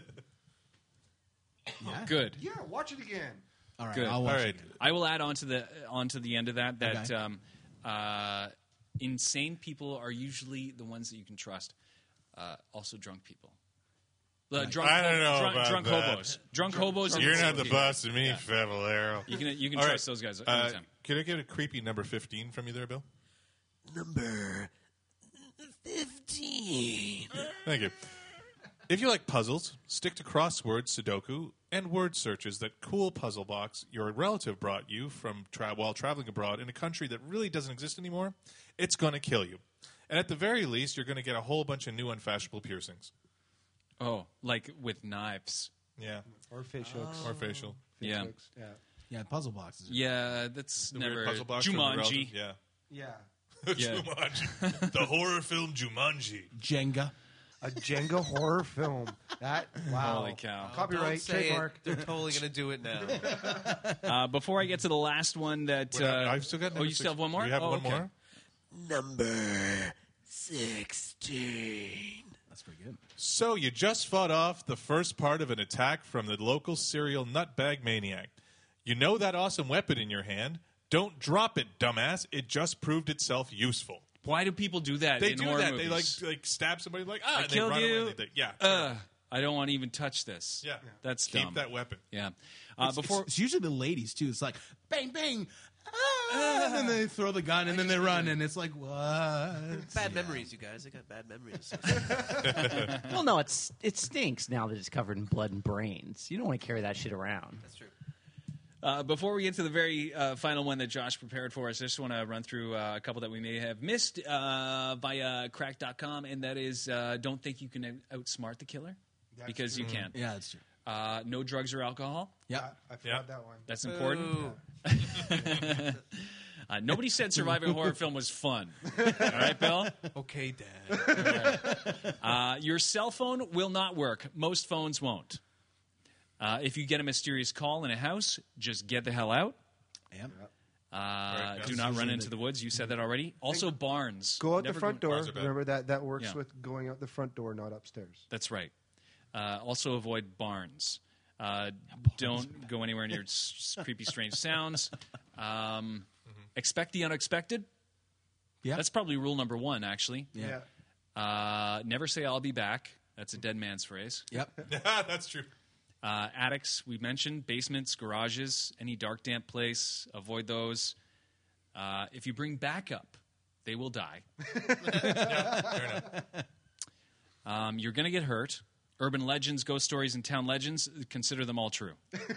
Good. Yeah, watch it again. All right, Good. I'll All watch right. it. I will add on to the end of that Okay. Insane people are usually the ones that you can trust. Also, drunk people. Drunk, I don't know drunk, about drunk that. hobos. Drunk hobos. You're and not the yeah. boss of me, Favalero. You can All trust right. those guys anytime. Can I get a creepy number 15 from you there, Bill? Number 15. Thank you. If you like puzzles, stick to crosswords, Sudoku, and word searches that Cool Puzzle Box, your relative, brought you from while traveling abroad in a country that really doesn't exist anymore. It's going to kill you. And at the very least, you're going to get a whole bunch of new unfashionable piercings. Oh, like with knives. Yeah. Or facial. Or facial. Yeah. Yeah. Yeah, puzzle boxes. Yeah, that's The never weird puzzle box from the Jumanji. relative. Yeah. Yeah. Yeah. Jumanji. The horror film Jumanji. Jenga. A Jenga horror film. That wow. Holy cow. Copyright, Don't say trademark. it. They're totally going to do it now. Before I get to the last one that... I've still got oh, you still have one more? Do you have Oh, one okay. more? Number 16. That's pretty good. So you just fought off the first part of an attack from the local serial nutbag maniac. You know that awesome weapon in your hand. Don't drop it, dumbass. It just proved itself useful. Why do people do that They in do horror that. movies? They like stab somebody like, I and they killed run you. away. Yeah. I don't want to even touch this. Yeah. That's Keep dumb. that weapon. Yeah. It's usually the ladies too. It's like bang bang, and then they throw the gun and then they run, and it's like what? Bad memories, you guys. I got bad memories. Well, no, it stinks now that it's covered in blood and brains. You don't want to carry that shit around. That's true. Before we get to the very final one that Josh prepared for us, I just want to run through a couple that we may have missed via crack.com, and that is don't think you can outsmart the killer, because you can't. Yeah, that's true. No drugs or alcohol. Yeah, I forgot that one. That's important. Nobody said surviving a horror film was fun. All right, Bill? Okay, Dad. Your cell phone will not work. Most phones won't. If you get a mysterious call in a house, just get the hell out. Yeah. Do not run into the woods. You said that already. Also, barns. Go out Never the front go- door. Bars are bad. Remember that works Yeah. with going out the front door, not upstairs. That's right. Also, avoid barns. Don't go anywhere near creepy, strange sounds. Expect the unexpected. Yeah. That's probably rule number one, actually. Yeah. Never say I'll be back. That's a dead man's phrase. Yep. That's true. Attics, we mentioned. Basements, garages, any dark, damp place. Avoid those. If you bring backup, they will die. Fair enough. You're going to get hurt. Urban legends, ghost stories, and town legends, consider them all true.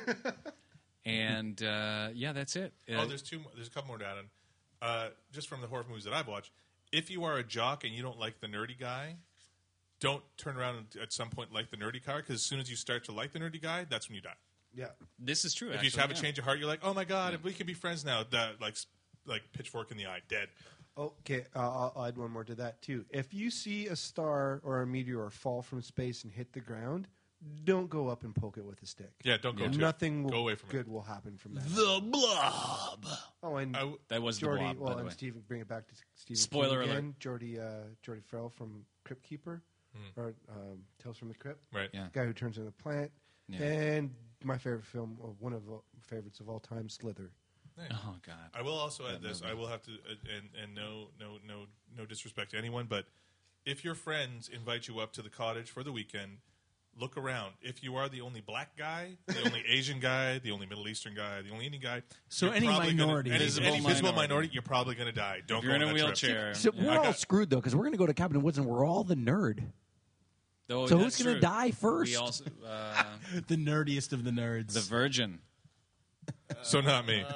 And, that's it. There's two. There's a couple more to add on. Just from the horror movies that I've watched, if you are a jock and you don't like the nerdy guy, don't turn around and at some point like the nerdy guy, because as soon as you start to like the nerdy guy, that's when you die. Yeah. This is true. If actually, you have a yeah. change of heart, you're like, oh my god, if we could be friends now. Like pitchfork in the eye, dead. Okay, I'll add one more to that, too. If you see a star or a meteor fall from space and hit the ground, don't go up and poke it with a stick. Yeah, don't go to it. Nothing Go away from good will happen from that. The Blob. Oh, and That was Jordy, the Blob, well, by the and way. Stephen, bring it back to Stephen Spoiler King alert. again. Jordy Farrell from Crypt Keeper, or Tales from the Crypt. Right. Yeah. Guy who turns into a plant. Yeah. And my favorite film, one of the favorites of all time, Slither. Oh, God. I will also add this. I will have to, and no disrespect to anyone, but if your friends invite you up to the cottage for the weekend, look around. If you are the only black guy, the only Asian guy, the only Middle Eastern guy, the only Indian guy, So you're any probably minority. any Visible visible minority. minority, you're probably going to die. Don't If you're go in on a that trip. wheelchair. So we're I all got- screwed though, because we're going to go to Cabin in the Woods and we're all the nerd. Oh, So that's who's gonna true. die first? We also, The nerdiest of the nerds. the Virgin. So not me.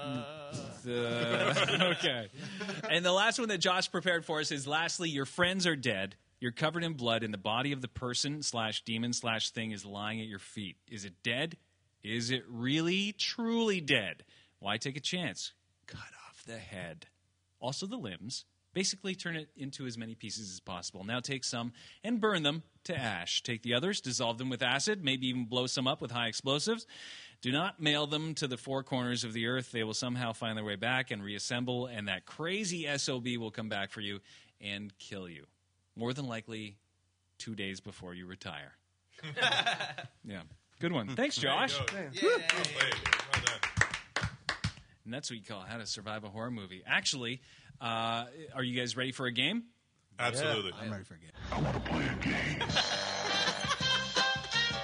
Okay. And the last one that Josh prepared for us is, lastly, your friends are dead. You're covered in blood, and the body of the person / demon / thing is lying at your feet. Is it dead? Is it really, truly dead? Why take a chance? Cut off the head. Also the limbs. Basically turn it into as many pieces as possible. Now take some and burn them to ash. Take the others, dissolve them with acid, maybe even blow some up with high explosives. Do not mail them to the four corners of the earth. They will somehow find their way back and reassemble, and that crazy SOB will come back for you and kill you. More than likely 2 days before you retire. Yeah. Good one. Thanks, Josh. Well played. Well done. And that's what you call how to survive a horror movie. Actually, are you guys ready for a game? Absolutely. I'm ready for a game.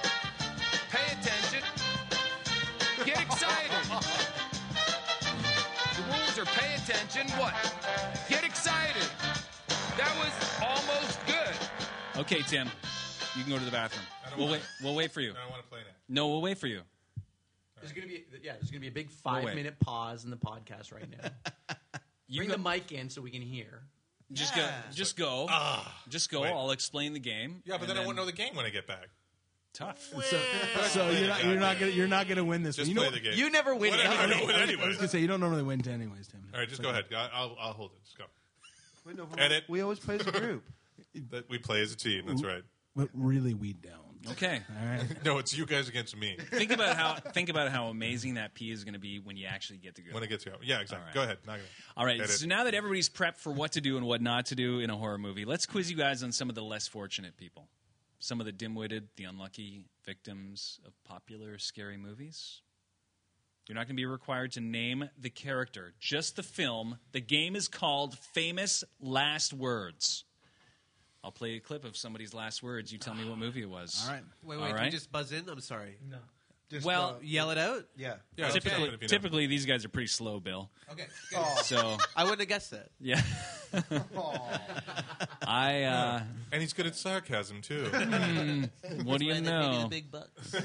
pay attention. What? Get excited. That was almost good. Okay, Tim, you can go to the bathroom. We'll wait for you. I don't want to play now. No, we'll wait for you. There's gonna be a big 5-minute pause in the podcast right now. Bring the mic in so we can hear. Just go. Just go. Wait. I'll explain the game. Yeah, but then I won't know the game when I get back. Tough. So you're not gonna win this Just one. play the game. You never win. I don't win I anyway. was gonna say you don't normally win anyways, Tim. All right, just go ahead. I'll hold it. Just go. Wait, no, Edit. We always play as a group. But we play as a team. That's right. But really, we don't. Okay. All right. No, it's you guys against me. Think about how amazing that pee is going to be when you actually get to go. When it gets you out. Yeah, exactly. All right. Go ahead. Knock it out. All right. Edit. So now that everybody's prepped for what to do and what not to do in a horror movie, let's quiz you guys on some of the less fortunate people, some of the dim-witted, the unlucky victims of popular scary movies. You're not going to be required to name the character, just the film. The game is called Famous Last Words. I'll play a clip of somebody's last words. You tell me what movie it was. All right. Wait, All can right. you just buzz in? I'm sorry. No. Just, Well, Yell it out? yeah. Yeah, Typically, these guys are pretty slow, Bill. Okay. So I wouldn't have guessed that. yeah, And he's good at sarcasm, too. what do you know? Big bucks.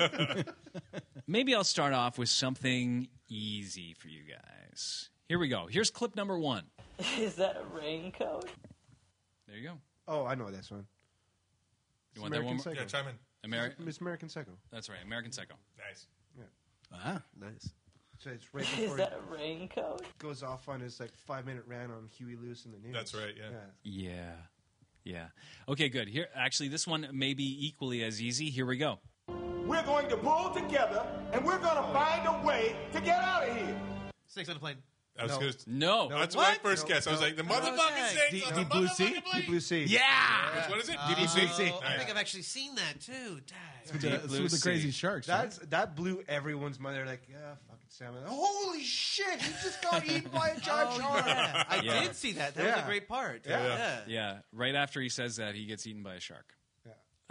Maybe I'll start off with something easy for you guys. Here we go. Here's clip number 1. Is that a raincoat? There you go. Oh, I know this one. You want that one? Psycho. Yeah, chime in. It's American Psycho. That's right. American Psycho. Nice. Ah. Nice. So it's right Is before that a raincoat? he goes off on his 5-minute rant on Huey Lewis and the News. That's right, yeah. Yeah. Okay, good. Here, actually, this one may be equally as easy. Here we go. We're going to pull together, and we're going to find a way to get out of here. Snakes on a plane. I was gonna, No. That's what I first guessed. I was like, the motherfucking snakes on the Deep Blue Sea? motherfucking plane. Deep Blue Sea. Yeah. What is it? Deep Blue Sea. I think I've actually seen that too. With Deep the, Blue with the crazy Sea. sharks. Right? That blew everyone's mind. They're like, yeah, fucking salmon. Holy shit! He just got eaten by a giant shark. Yeah, I Yeah. did see that. That was Yeah. a great part. Yeah. Yeah. Right after he says that, he gets eaten by a shark. Yeah.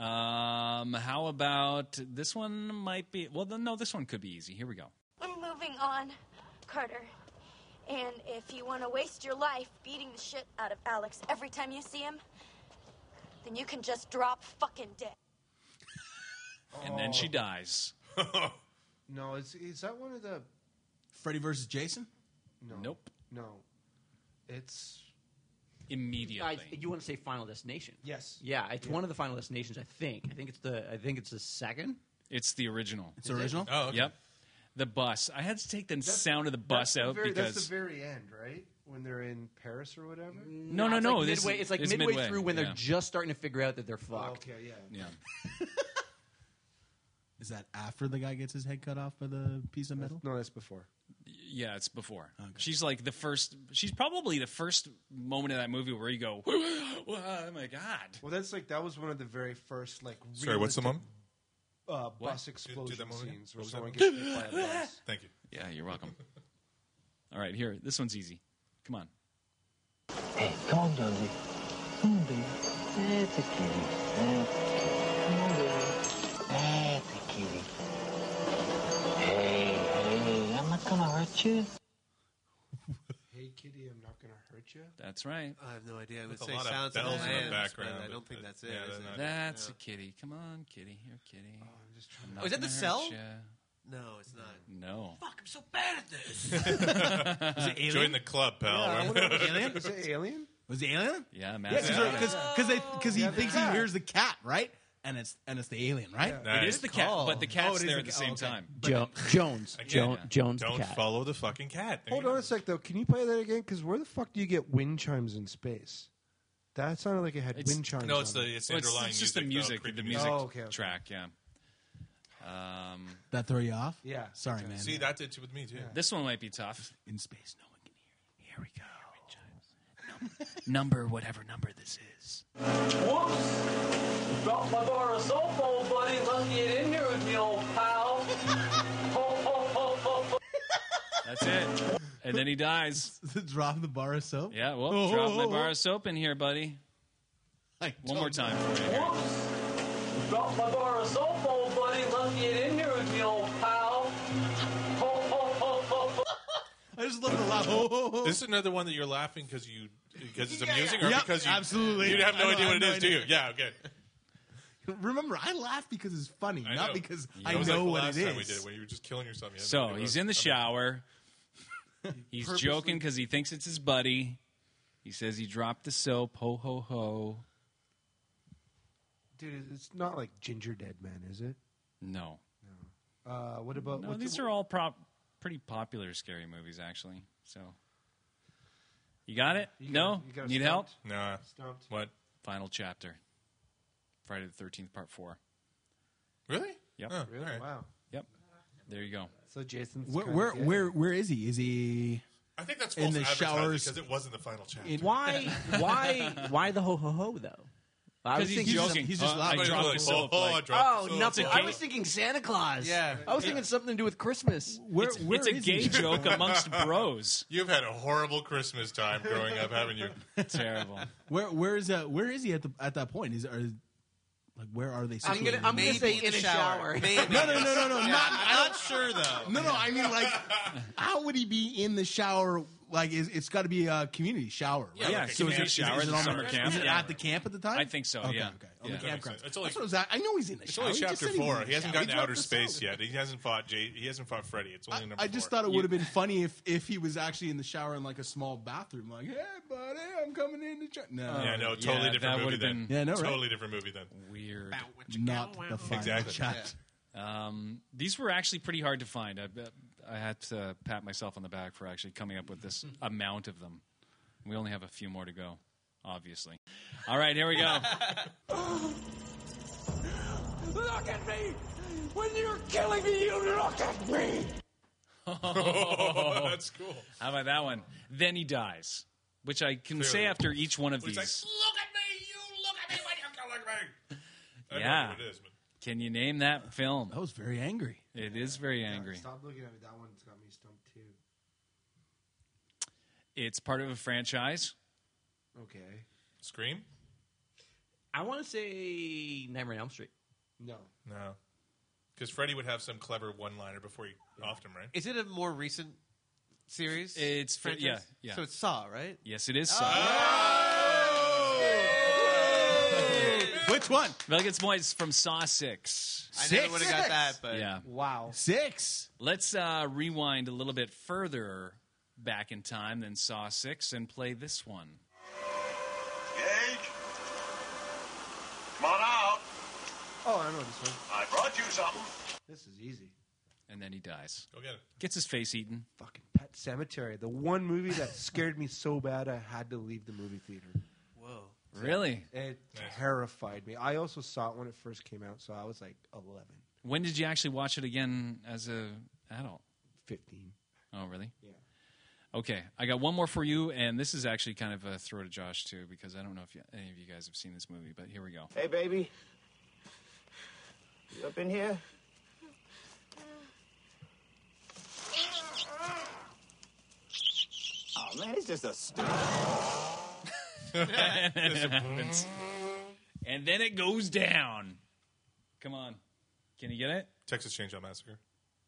How about this one? Might be. Well, no, this one could be easy. Here we go. We're moving on, Carter. And if you want to waste your life beating the shit out of Alex every time you see him, then you can just drop fucking dead. And then she dies. No, is that one of the? Freddy versus Jason? No. Nope. No. It's Immediately. You want to say Final Destination? yes. Yeah, it's one of the Final Destinations. I think it's the second. It's the original. It's original? Oh, okay. Yep. The bus. I had to take the sound of the bus out That's because. the very end, right? When they're in Paris or whatever. No. It's like this- midway, it's like it's midway through when yeah. they're just starting to figure out that they're Oh, fucked. okay, yeah. Yeah. Is that after the guy gets his head cut off by the piece of metal? No, that's before. Yeah, it's before. She's like the first. She's probably the first moment of that movie where you go, "Oh my god!" Well, that was one of the very first Sorry, what's the realistic, moment? bus Do explosion that moment again. scenes where What was someone that gets hit by a bus. Thank you. Yeah, you're welcome. All right, here. This one's easy. Come on. Hey, come on, Jonesy. Come on, baby. That's a kitty. Come on, baby. That's a kitty. Hey, I'm not gonna hurt you. Hey, kitty, I'm not gonna hurt you. That's right. I have no idea. I would That's a say lot of Sounds of bells in the Lambs, background, but I but don't think that's it. yeah, is they're it? not- That's a kitty. Come on, kitty. Here, kitty. I'm just trying I'm to. not Oh, is that gonna The hurt Cell? ya. No, it's not. No. Fuck, I'm so bad at this. Join the club, pal. Alien? Is it Alien? Was it Alien? Yeah, Matt. Because he thinks he hears the cat, right? And it's the alien, right? Nice. It is the cat, but the cat's there at the same time. Jones. Again, Jones the Don't cat. follow the fucking cat. There Hold you on go. a sec, though. Can you play that again? Because where the fuck do you get wind chimes in space? That sounded like it had It's- wind chimes. No, it's on the it. it's Well, it's, underlying it's just the music. music, though, the creepy music Oh, okay, okay. track. Yeah. That throw you off? Yeah. Sorry, Okay. man. See, that did with me too. This one might be tough. In space, no one can hear. Here we go. Number, whatever number this is. Whoops! Dropped my bar of soap, old buddy. Let's get in here with me, old pal. Ho, ho, ho, ho. That's it. And then he dies. Drop the bar of soap? Yeah, well, drop my bar of soap in here, buddy. One more time for you. Whoops! Dropped my bar of soap, old buddy. Let's get in here with me, old pal. Ho, ho, ho, ho, ho. I just love the laugh. Oh, oh, oh. This is another one that you're laughing because it's amusing, or Yep, because you absolutely. you have no I know, idea I what it have is, no do you? idea. Yeah, okay. Remember, I laugh because it's funny, I not know. because That I was know like the what last it time we is. did it, when you were just killing yourself. You had no So idea he's what- in the shower. He's Purposely- joking because he thinks it's his buddy. He says he dropped the soap. Ho, ho, ho. Dude, it's not like Ginger Dead Man, is it? No. What about? No, what's these the- are all pretty popular scary movies, actually. So, you got it? You No? got us Need help? stumped? Nah. Stumped. What? Final chapter. Friday the 13th, part 4. Really? Yep. Oh, Really? all right. Wow. Yep. There you go. So Jason's Where is he? Is he I think that's in false the advertising showers? because it wasn't the final chapter. Why the ho ho ho though? I was Because he's thinking joking. he's just I laughing. dropped the Like, soap. oh, I like- dropped the soap. nothing. a I gay- was thinking Santa Claus. Yeah. I was thinking something to do with Christmas. Where it's a is gay he? joke amongst bros. You've had a horrible Christmas time growing up, haven't you? Terrible. Where is he at that point? Where are they? I'm situated? gonna Maybe say in a shower. Maybe. No. Yeah, Not, I'm not sure though. no. I mean, like, how would he be in the shower? Like, it's got to be a community shower, right? Yeah, like a So is community it shower is at it the on summer camp. Is it Yeah. at the camp at the time? I think so, Okay, yeah. okay. On Yeah. the campground. It's only- That's what I was at. I know he's in the It's shower. only He just chapter said he was 4. in He hasn't the shower. gotten He outer dropped the space soap. yet. He hasn't fought Freddy. It's only number 4. I just thought it would have been funny if he was actually in the shower in like a small bathroom, like, "Hey, buddy, I'm coming in to check." No, Yeah, no, totally Yeah, different that movie would've then. been- Yeah, I know, right? Totally different movie then. Weird. not the final Exactly. chat. These were actually pretty hard to find. I had to pat myself on the back for actually coming up with this amount of them. We only have a few more to go, obviously. All right, here we go. Look at me! When you're killing me, you look at me! Oh, that's cool. How about that one? Then he dies, which I can say after each one of He's these. like, look at me, you look at me when you're killing me. I Yeah. know what it is, but Can you name that film? That was very angry. It is very angry. Stop looking at me. That one's got me stumped too. It's part of a franchise. Okay. Scream? I want to say Nightmare on Elm Street. No. No. Because Freddy would have some clever one-liner before he offed him, right? Is it a more recent series? It's franchise? yeah, yeah. So it's Saw, right? Yes, it is. Saw. Which one? Well, gets points from Saw 6. I never would have got that, but Yeah. Wow. 6. Let's rewind a little bit further back in time than Saw 6 and play this one. Gage? Come on out. Oh, I know this one. I brought you something. This is easy. And then he dies. Go get it. Gets his face eaten. Fucking Pet Cemetery. The one movie that scared me so bad I had to leave the movie theater. whoa. Really? It Nice. terrified me. I also saw it when it first came out, so I was like 11, When did you actually watch it again as an adult? 15. Oh, really? Yeah. Okay, I got one more for you, and this is actually kind of a throw to Josh, too, because I don't know if any of you guys have seen this movie, but here we go. Hey, baby. You up in here? Oh, man, it's just a stupid. And then it goes down. Come on. Can you get it? Texas Chainsaw Massacre.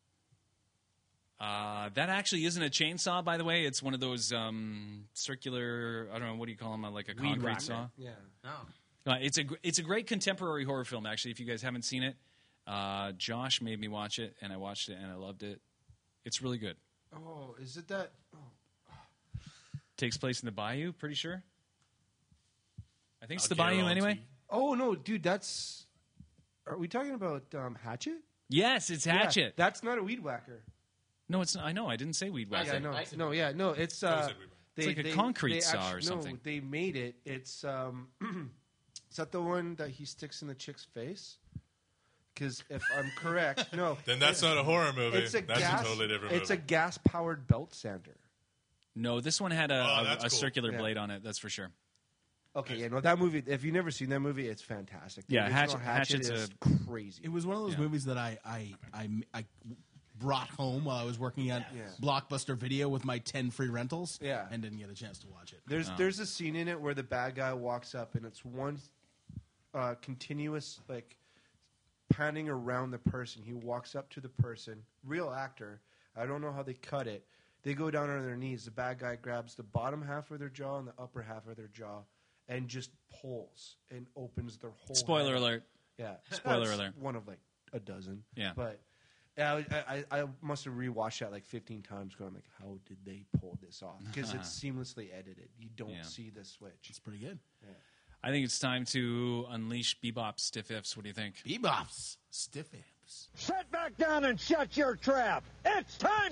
That actually isn't a chainsaw, by the way. It's one of those circular, I don't know, what do you call them, like a concrete whacker. saw? Yeah. Oh. It's a great contemporary horror film, actually, if you guys haven't seen it. Josh made me watch it, and I watched it, and I loved it. It's really good. Oh, is it that? Oh. Takes place in the bayou, pretty sure. I think it's I'll the get it bayou all anyway. to you. Oh no, dude, that's. Are we talking about Hatchet? Yes, it's Hatchet. Yeah, that's not a weed whacker. No, it's not. I know. I didn't say weed whacker. Yeah, no, it's Thought you said weed whacker. It's like a concrete saw or something. No, they made it. It's is that the one that he sticks in the chick's face? Because if I'm correct, no. Then that's not a horror movie. It's a That's gas. a totally different It's movie. a gas-powered belt sander. No, this one had Oh, a that's cool. circular Yeah. blade on it. That's for sure. Okay, yeah, no, that movie. If you've never seen that movie, it's fantastic. The Yeah, original Hatchet's is crazy. It was one of those Yeah. movies that I brought home while I was working at Blockbuster Video with my 10 free rentals. Yeah. And didn't get a chance to watch it. There's a scene in it where the bad guy walks up and it's one continuous like panning around the person. He walks up to the person, real actor. I don't know how they cut it. They go down on their knees. The bad guy grabs the bottom half of their jaw and the upper half of their jaw and just pulls and opens their whole Spoiler head. alert. Yeah. Spoiler That's alert. one of like a dozen. Yeah. But yeah, I must have rewatched that like 15 times going like, how did they pull this off? Because it's seamlessly edited. You don't see the switch. It's pretty good. Yeah. I think it's time to unleash Bebop's stiff ifs. What do you think? Bebop's stiff ifs. Sit back down and shut your trap. It's time.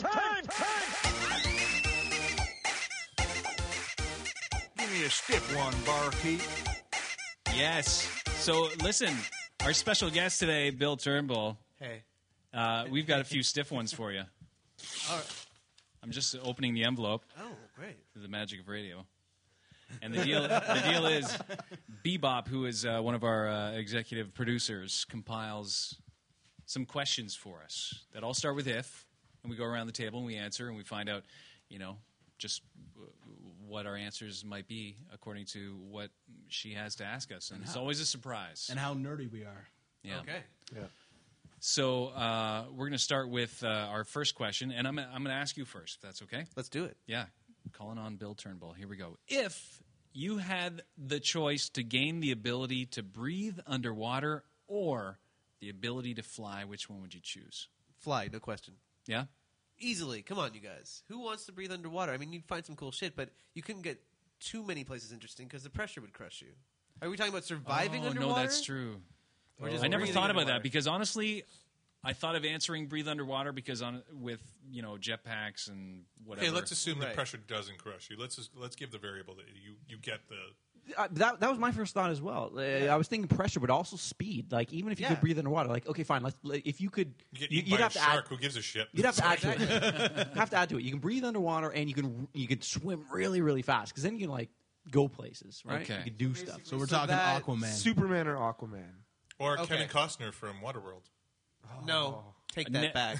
Give me a stiff one, barkeep. Yes. So listen, our special guest today, Bill Turnbull. Hey. We've got a few stiff ones for you. All right. I'm just opening the envelope. Oh, great. Through the magic of radio. And the deal is, Bebop, who is one of our executive producers, compiles some questions for us that all start with if, and we go around the table and we answer and we find out, just what our answers might be according to what she has to ask us, and it's always a surprise. And how nerdy we are. Yeah. Okay. Yeah. So we're going to start with our first question, and I'm going to ask you first, if that's okay. Let's do it. Yeah. Calling on Bill Turnbull. Here we go. If you had the choice to gain the ability to breathe underwater or the ability to fly, which one would you choose? Fly, no question. Yeah? Easily. Come on, you guys. Who wants to breathe underwater? I mean, you'd find some cool shit, but you couldn't get too many places interesting because the pressure would crush you. Are we talking about surviving underwater? No, that's true. Or just I never breathing thought about underwater? that because honestly, I thought of answering breathe underwater because with jetpacks and whatever. Okay, let's assume the Right. pressure doesn't crush you. Let's give the variable that you get the. That was my first thought as well. I was thinking pressure, but also speed. Like even if you could breathe underwater, like okay, fine. If you could, You get eaten you'd by have a to shark. add. Who gives a shit? You'd have to add to it. Have to add to it. You can breathe underwater, and you can swim really, really fast because then you can like go places, right? Okay. You can do stuff. So we're talking Aquaman. Superman or Aquaman? Or Okay. Kevin Costner from Waterworld. No. Take that Ne- back.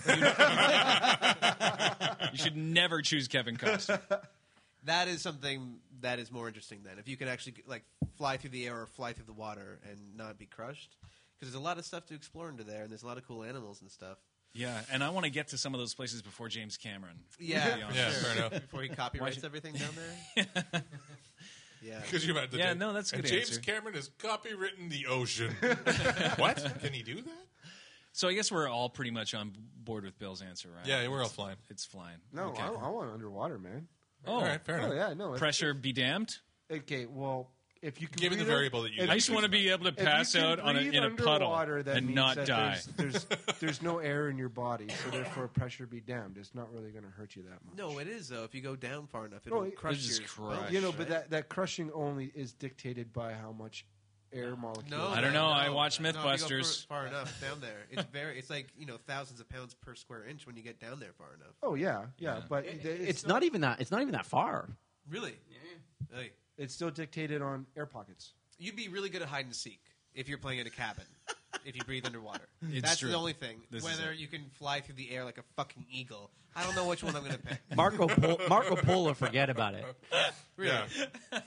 You should never choose Kevin Costner. That is something that is more interesting then. If you can actually like fly through the air or fly through the water and not be crushed. Because there's a lot of stuff to explore into there, and there's a lot of cool animals and stuff. Yeah, and I want to get to some of those places before James Cameron. Yeah, to be honest. Yeah, fair enough. Before he copyrights everything down there. Yeah. Because you had the Yeah, no, that's a and good James answer. Cameron has copywritten the ocean. What? Can he do that? So I guess we're all pretty much on board with Bill's answer, right? Yeah, we're all flying. It's flying. No, Okay. I want underwater, man. Oh, All right, fair enough. Oh yeah, no. pressure be damned. Okay, well, if you can Give me the breathe variable that you. if I just want to be able to if you pass can out breathe in a puddle underwater, that and means not that die. There's no air in your body, so therefore pressure be damned. It's not really going to hurt you that much. No, it is, though. If you go down far enough, No, it'll it- crush Jesus your Christ. bones, You know, but right? that crushing only is dictated by how much air molecules. No, I don't know. I watched no, if you go Mythbusters. far enough down there. It's like thousands of pounds per square inch when you get down there far enough. Oh yeah, but It's not even that. It's not even that far. Really? Yeah. Hey, It's still dictated on air pockets. you'd be really good at hide and seek if you're playing in a cabin. If you breathe underwater, It's that's true. the only thing. This is Whether it. you can fly through the air like a fucking eagle, I don't know which one I'm going to pick. Marco Polo, forget about it. Really? Yeah.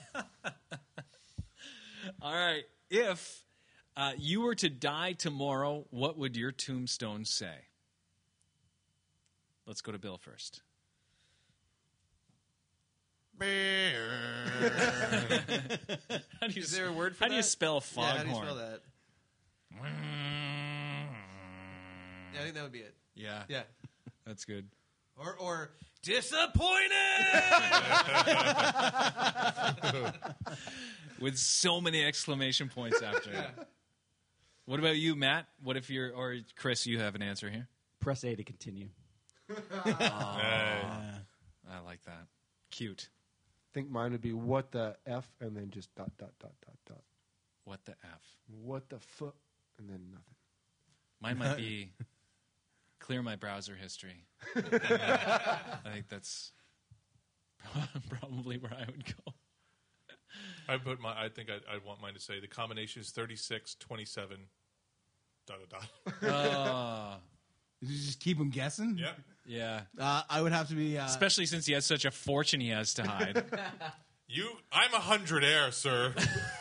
All right. If you were to die tomorrow, what would your tombstone say? Let's go to Bill first. How do you, Is there a word for how do you that? spell Yeah, foghorn? how do you spell that? Yeah, I think that would be it. Yeah, Yeah. that's good. Or disappointed. With so many exclamation points after it. What about you, Matt? What if you're, or Chris, you have an answer here? Press A to continue. I like that. Cute. I think mine would be what the F and then just ... What the F? What the fuck and then nothing. Mine might be clear my browser history. I think that's probably where I would go. I think I'd want mine to say the combination is 36, 27, ... Did you just keep him guessing? Yeah. Yeah. I would have to be. Especially since he has such a fortune he has to hide. I'm 100 air, sir.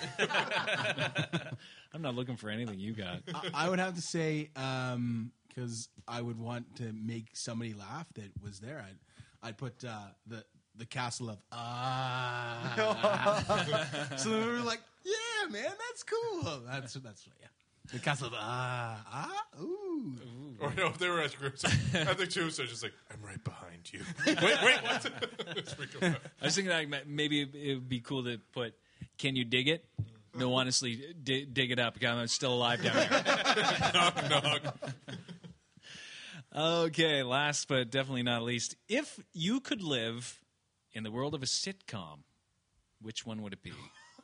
I'm not looking for anything you got. I would have to say because I would want to make somebody laugh that was there. I'd put the castle of So we were like, yeah, man, that's cool. That's yeah. The castle of ooh. Or no, if they were at groups, I think too. So just like, I'm right behind you. wait, what? I was thinking like maybe it would be cool to put, "Can you dig it?" No, honestly, dig it up because I'm still alive down here. Knock, knock. Okay, last but definitely not least, if you could live in the world of a sitcom, which one would it be?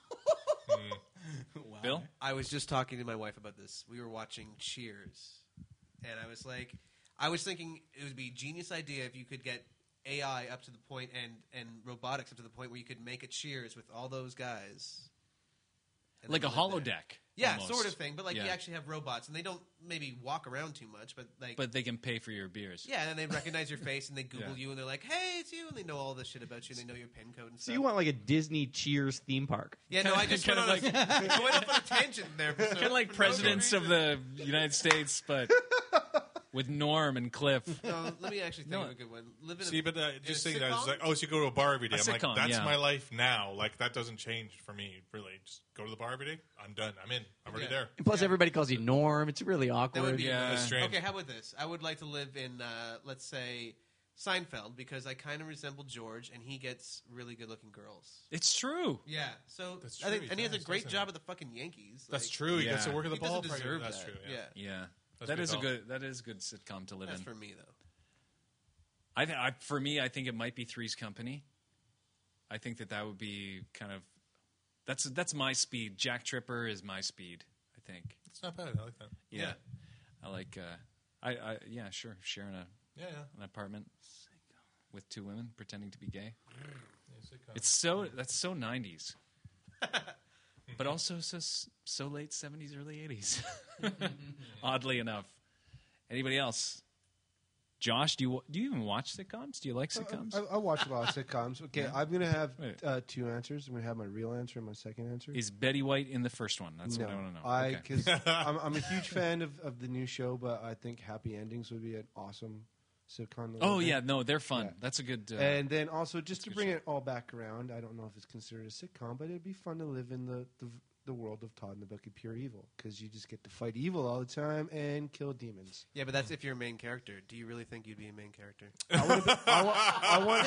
Wow. Bill? I was just talking to my wife about this. We were watching Cheers, and I was thinking it would be a genius idea if you could get AI up to the point and robotics up to the point where you could make a Cheers with all those guys. And Like a then live there. holodeck. Yeah, almost. sort of thing. But like you Yeah. actually have robots, and they don't maybe walk around too much, but like But they can pay for your beers. yeah, and they recognize your face and they Google Yeah. you and they're like, "Hey, it's you," and they know all this shit about you. and They know your PIN code and So stuff. you want like a Disney Cheers theme park? Yeah, no, I just went, Kind of I went off on a tangent there. For Kind of like presidents of the United States, but with Norm and Cliff. No, let me actually think of a good one. Live in See, but in just a saying that, it's sitcom? like, oh, so you go to a bar every day. A I'm like, sitcom, that's yeah. my life now. Like, that doesn't change for me, really. Just go to the bar every day. I'm done. I'm in. I'm already there. And plus, everybody calls you Norm. It's really That awkward. would be That's strange. Okay, how about this? I would like to live in, let's say, Seinfeld because I kind of resemble George, and he gets really good-looking girls. It's true. Yeah, so That's I think, true, and he has a does, great doesn't job he? at the fucking Yankees. That's Like, true. He gets to Yeah. work at the He doesn't ballpark. deserve That's that. true. Yeah. Yeah. That's That good is a call. good. That is a good sitcom to live That's in. for me though. For me, I think it might be Three's Company. I think that would be kind of that's my speed. Jack Tripper is my speed. I think. It's not bad. I like that. Yeah, I like. Yeah, sure. Sharing Yeah, an apartment with two women pretending to be gay. yeah. It's that's so 90s, but also so late 70s, early 80s. Oddly enough. Anybody else? Josh, do you even watch sitcoms? Do you like sitcoms? I watch a lot of sitcoms. Okay, Yeah. I'm going to have Wait. two answers. I'm going to have my real answer and my second answer. Is Betty White in the first one? That's no, what I want to know. Okay. Because I'm a huge fan of the new show, but I think Happy Endings would be an awesome sitcom. to Oh live in. yeah, no, they're fun. Yeah. That's a good. And then also, just to good bring show. it all back around, I don't know if it's considered a sitcom, but it'd be fun to live in the world of Todd and the Book of Pure Evil because you just get to fight evil all the time and kill demons. Yeah, but that's if you're a main character. Do you really think you'd be a main character? I want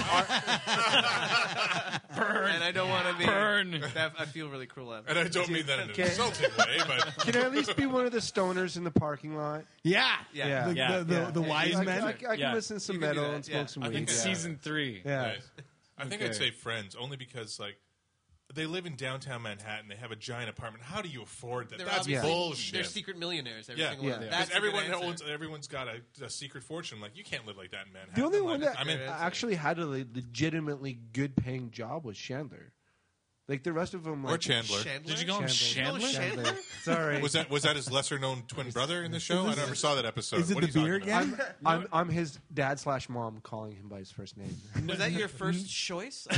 burn, and I don't want to be. Burn. I feel really cruel. After. And I don't mean that in an Okay. insulting way, but Can I at least be one of the stoners in the parking lot? Yeah, Yeah. The wise I, men. I can Yeah. listen to some You can do metal that, and smoke yeah. some I weed. think yeah. Season 3. Yeah. Nice. I think Okay. I'd say Friends, only because like they live in downtown Manhattan. They have a giant apartment. How do you afford that? They're That's obviously bullshit. They're secret millionaires. Every Yeah, single one. of them. Because That's a good answer. everyone's got a secret fortune. Like you can't live like that in Manhattan. The only I'm one like, that I'm in. actually had a legitimately good paying job was Chandler. Like the rest of them, like Or Chandler. Did you call him Chandler? Chandler? Sorry, Was that his lesser known twin brother in the show? I never saw that episode. Is it What the are you beer talking about? again? I'm his dad / mom calling him by his first name. Was that your first choice?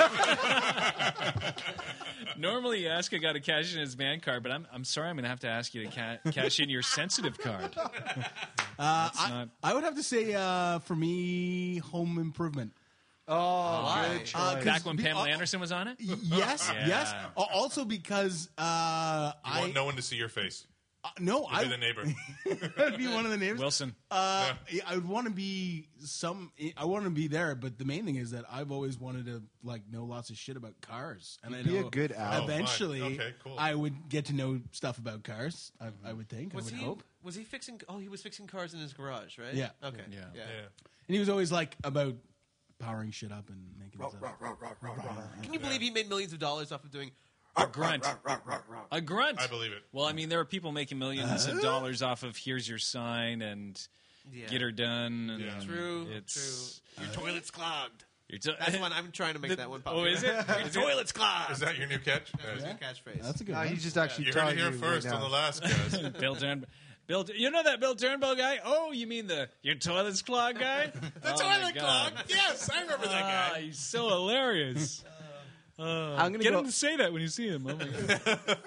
Normally, you ask a guy to cash in his man card, but I'm sorry, I'm going to have to ask you to cash in your sensitive card. I would have to say for me, Home Improvement. Why? Good choice. Back when Pamela Anderson was on it? Yes, Yeah. yes. Also because You want no one to see your face. no, You'll be the neighbor. I'd be one of the neighbors. Wilson. I would want to be I want to be there, but the main thing is that I've always wanted to know lots of shit about cars, and I Be know a good Al. eventually Okay, cool. I would get to know stuff about cars. I would think. Was I would he? hope. Was he fixing? Oh, he was fixing cars in his garage, right? Yeah. Okay. Yeah. Yeah. And he was always about powering shit up and making stuff. Can you believe he made millions of dollars off of doing? A grunt. A grunt. I believe it. Well, I mean, there are people making millions of dollars off of "Here's Your Sign" and Yeah. "Get Her Done." And Yeah. True. It's, True. Your toilet's clogged. Your That's one I'm trying to make that one popular. Oh, is it? Your toilet's clogged. Is that your new catch? That's my catchphrase. That's a good No, one. he's just actually You heard it telling here you first right on now. the last guys. Bill Turnbull. You know that Bill Turnbull guy? Oh, you mean your toilet's clogged guy? The toilet clogged. Yes, I remember that guy. He's so hilarious. I'm gonna Get go. him to say that when you see him. Oh my God.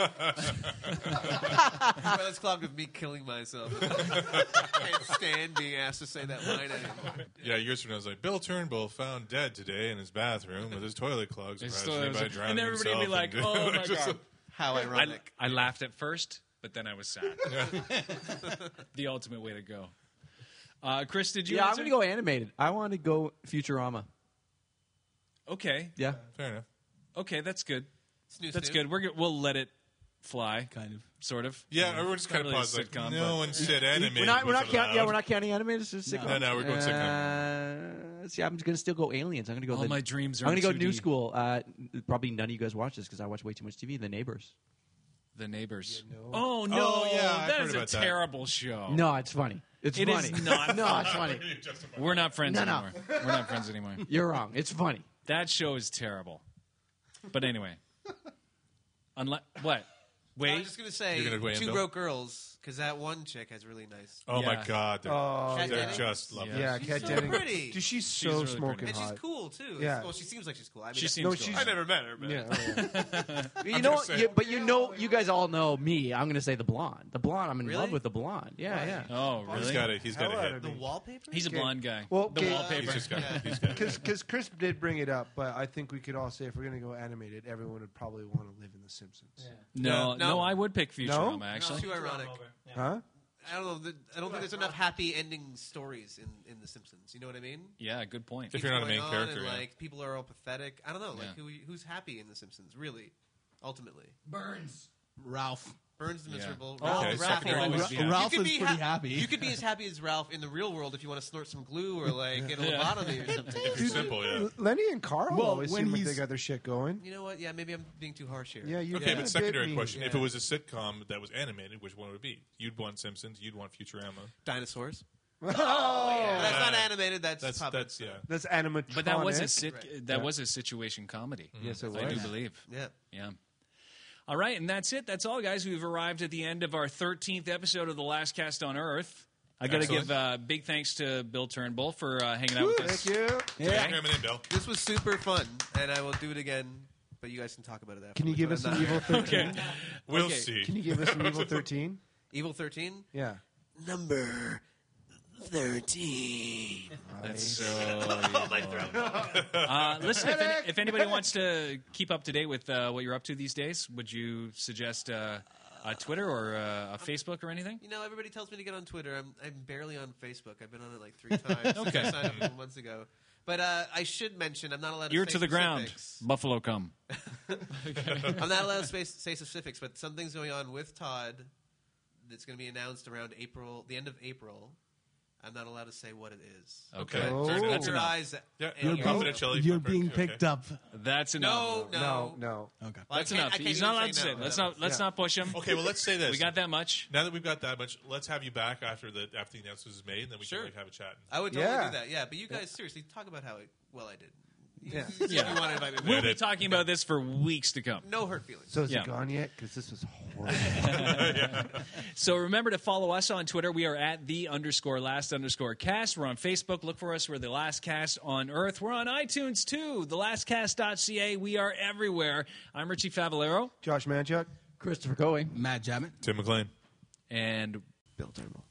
Well, that's clogged with me killing myself. I can't stand being asked to say that line anymore. Yeah, years from now, it's like Bill Turnbull found dead today in his bathroom with his toilet clogged, surprisingly by drowning and everybody would be like, himself. "Oh my Just- God." How ironic. I laughed at first, but then I was sad. The ultimate way to go. Chris, did you? Yeah, I'm answer? gonna go animated. I want to go Futurama. Okay. Yeah. Fair enough. Okay, that's good. Snoo, That's snoo. good. We'll let it fly, Kind of. sort of. Yeah, everyone just kind of Not really a paused. Like, sitcom, no but- one said animated. We're not was counting. Yeah, allowed. we're not counting animated. It's just sitcoms. No, we're going sitcom. See, I'm gonna still go aliens. I'm gonna go. All my dreams are I'm gonna in go new 2D. school. Probably none of you guys watch this because I watch way too much TV. The Neighbors. The Neighbors. You know? Oh no! Oh, yeah, I've that heard is a about that. terrible show. No, it's funny. It's It funny. is not. No, it's funny. We're not friends No, no. anymore. We're not friends anymore. You're wrong. It's funny. That show is terrible. But anyway, what? I was Wait. just gonna say You're gonna weigh in, Two Bill? Broke Girls because that one chick has really nice. Oh my Yeah. God, they're, Oh, Kat they're Dennings? just lovely. Yeah, She's Kat so Dennings. pretty. Dude, she's so really smoking pretty. And hot. she's cool too. Yeah. Well, she seems like she's cool. I mean, She seems No, cool. she's- I never met her, but Yeah. You know, but you guys all know me. I'm gonna say the blonde. The blonde. I'm in Really? love with the blonde. Yeah, yeah. Oh, He's really? got it. He's got Hell a out hit. of the me. wallpaper. He's a blonde guy. Well, the okay. He's wallpaper. just got it. He's got it. Because Chris did bring it up, but I think we could all say if we're going to go animated, everyone would probably want to live in The Simpsons. No, No. no, I would pick Futurama No? actually. Too ironic. Huh? I don't know. I don't think there's enough happy ending stories in The Simpsons. You know what I mean? Yeah, good point. If you're not a Going main on character, and, yeah. like people are all pathetic. I don't know. Like Yeah. who's happy in The Simpsons? Really, ultimately, Burns. Ralph. Burns the Yeah. miserable. Oh, Ralph, Okay, Ralph, secondary always was be happy. Ralph You could is be pretty happy. You could be as happy as Ralph in the real world if you want to snort some glue or like get a lobotomy or something. If you're simple, yeah. Lenny and Carl Well, always when seem like they he's- got their shit going. You know what? Yeah, maybe I'm being too harsh here. Yeah, you Okay, did a but bit secondary mean. question: If Yeah. it was a sitcom that was animated, which one would it be? You'd want Simpsons. You'd want Futurama. Dinosaurs. Oh, But that's not animated. That's That's yeah. That's animatronic. But that was a was a situation comedy. Yes, it I do was. believe. Yeah. Yeah. All right, and that's it. That's all, guys. We've arrived at the end of our 13th episode of The Last Cast on Earth. I got to Excellent. give big thanks to Bill Turnbull for hanging out with us. Thank you. Thanks for coming in, Bill. This was super fun, and I will do it again. But you guys can talk about it after. Can you give us an Evil 13? We'll Okay. see. Can you give us an Evil 13? Evil 13? Yeah. Number 13. That's so listen, if anybody wants to keep up to date with what you're up to these days, would you suggest a Twitter or a Facebook or anything? You know, everybody tells me to get on Twitter. I'm barely on Facebook. I've been on it like 3 times. Okay. I signed up a couple months ago. But I should mention, I'm not allowed to Ear say to the ground, specifics. Buffalo come. I'm not allowed to say specifics, but something's going on with Todd that's going to be announced around April, the end of April. I'm not allowed to say what it is. Okay. Oh. So That's keep your enough. eyes. Yeah, and ears confidentiality. open. You're being Okay. picked up. That's enough. No. No. Okay. Well, That's I can't- enough. I can't He's even not allowed to say say no. it. Let's not push him. Okay, well, let's say this. We got that much. Now that we've got that much, let's have you back after the announcement is made, and then we Sure. can like have a chat. I would totally Yeah. do that. Yeah, but you guys seriously talk about how well I did. Yeah. If you want to invite me We'll back. be talking about this for weeks to come. No hurt feelings. So is Yeah. it gone yet? Because this was horrible. So remember to follow us on Twitter. We are at _last_cast. We're on Facebook. Look for us. We're The Last Cast on Earth. We're on iTunes too. TheLastCast.ca. We are everywhere. I'm Richie Favalero. Josh Manchuk. Christopher Coey. Matt Jammett. Tim McLean. And Bill Turnbull.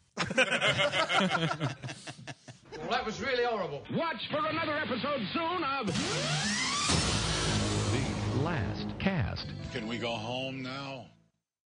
Well, that was really horrible. Watch for another episode soon of The Last Cast. Can we go home now?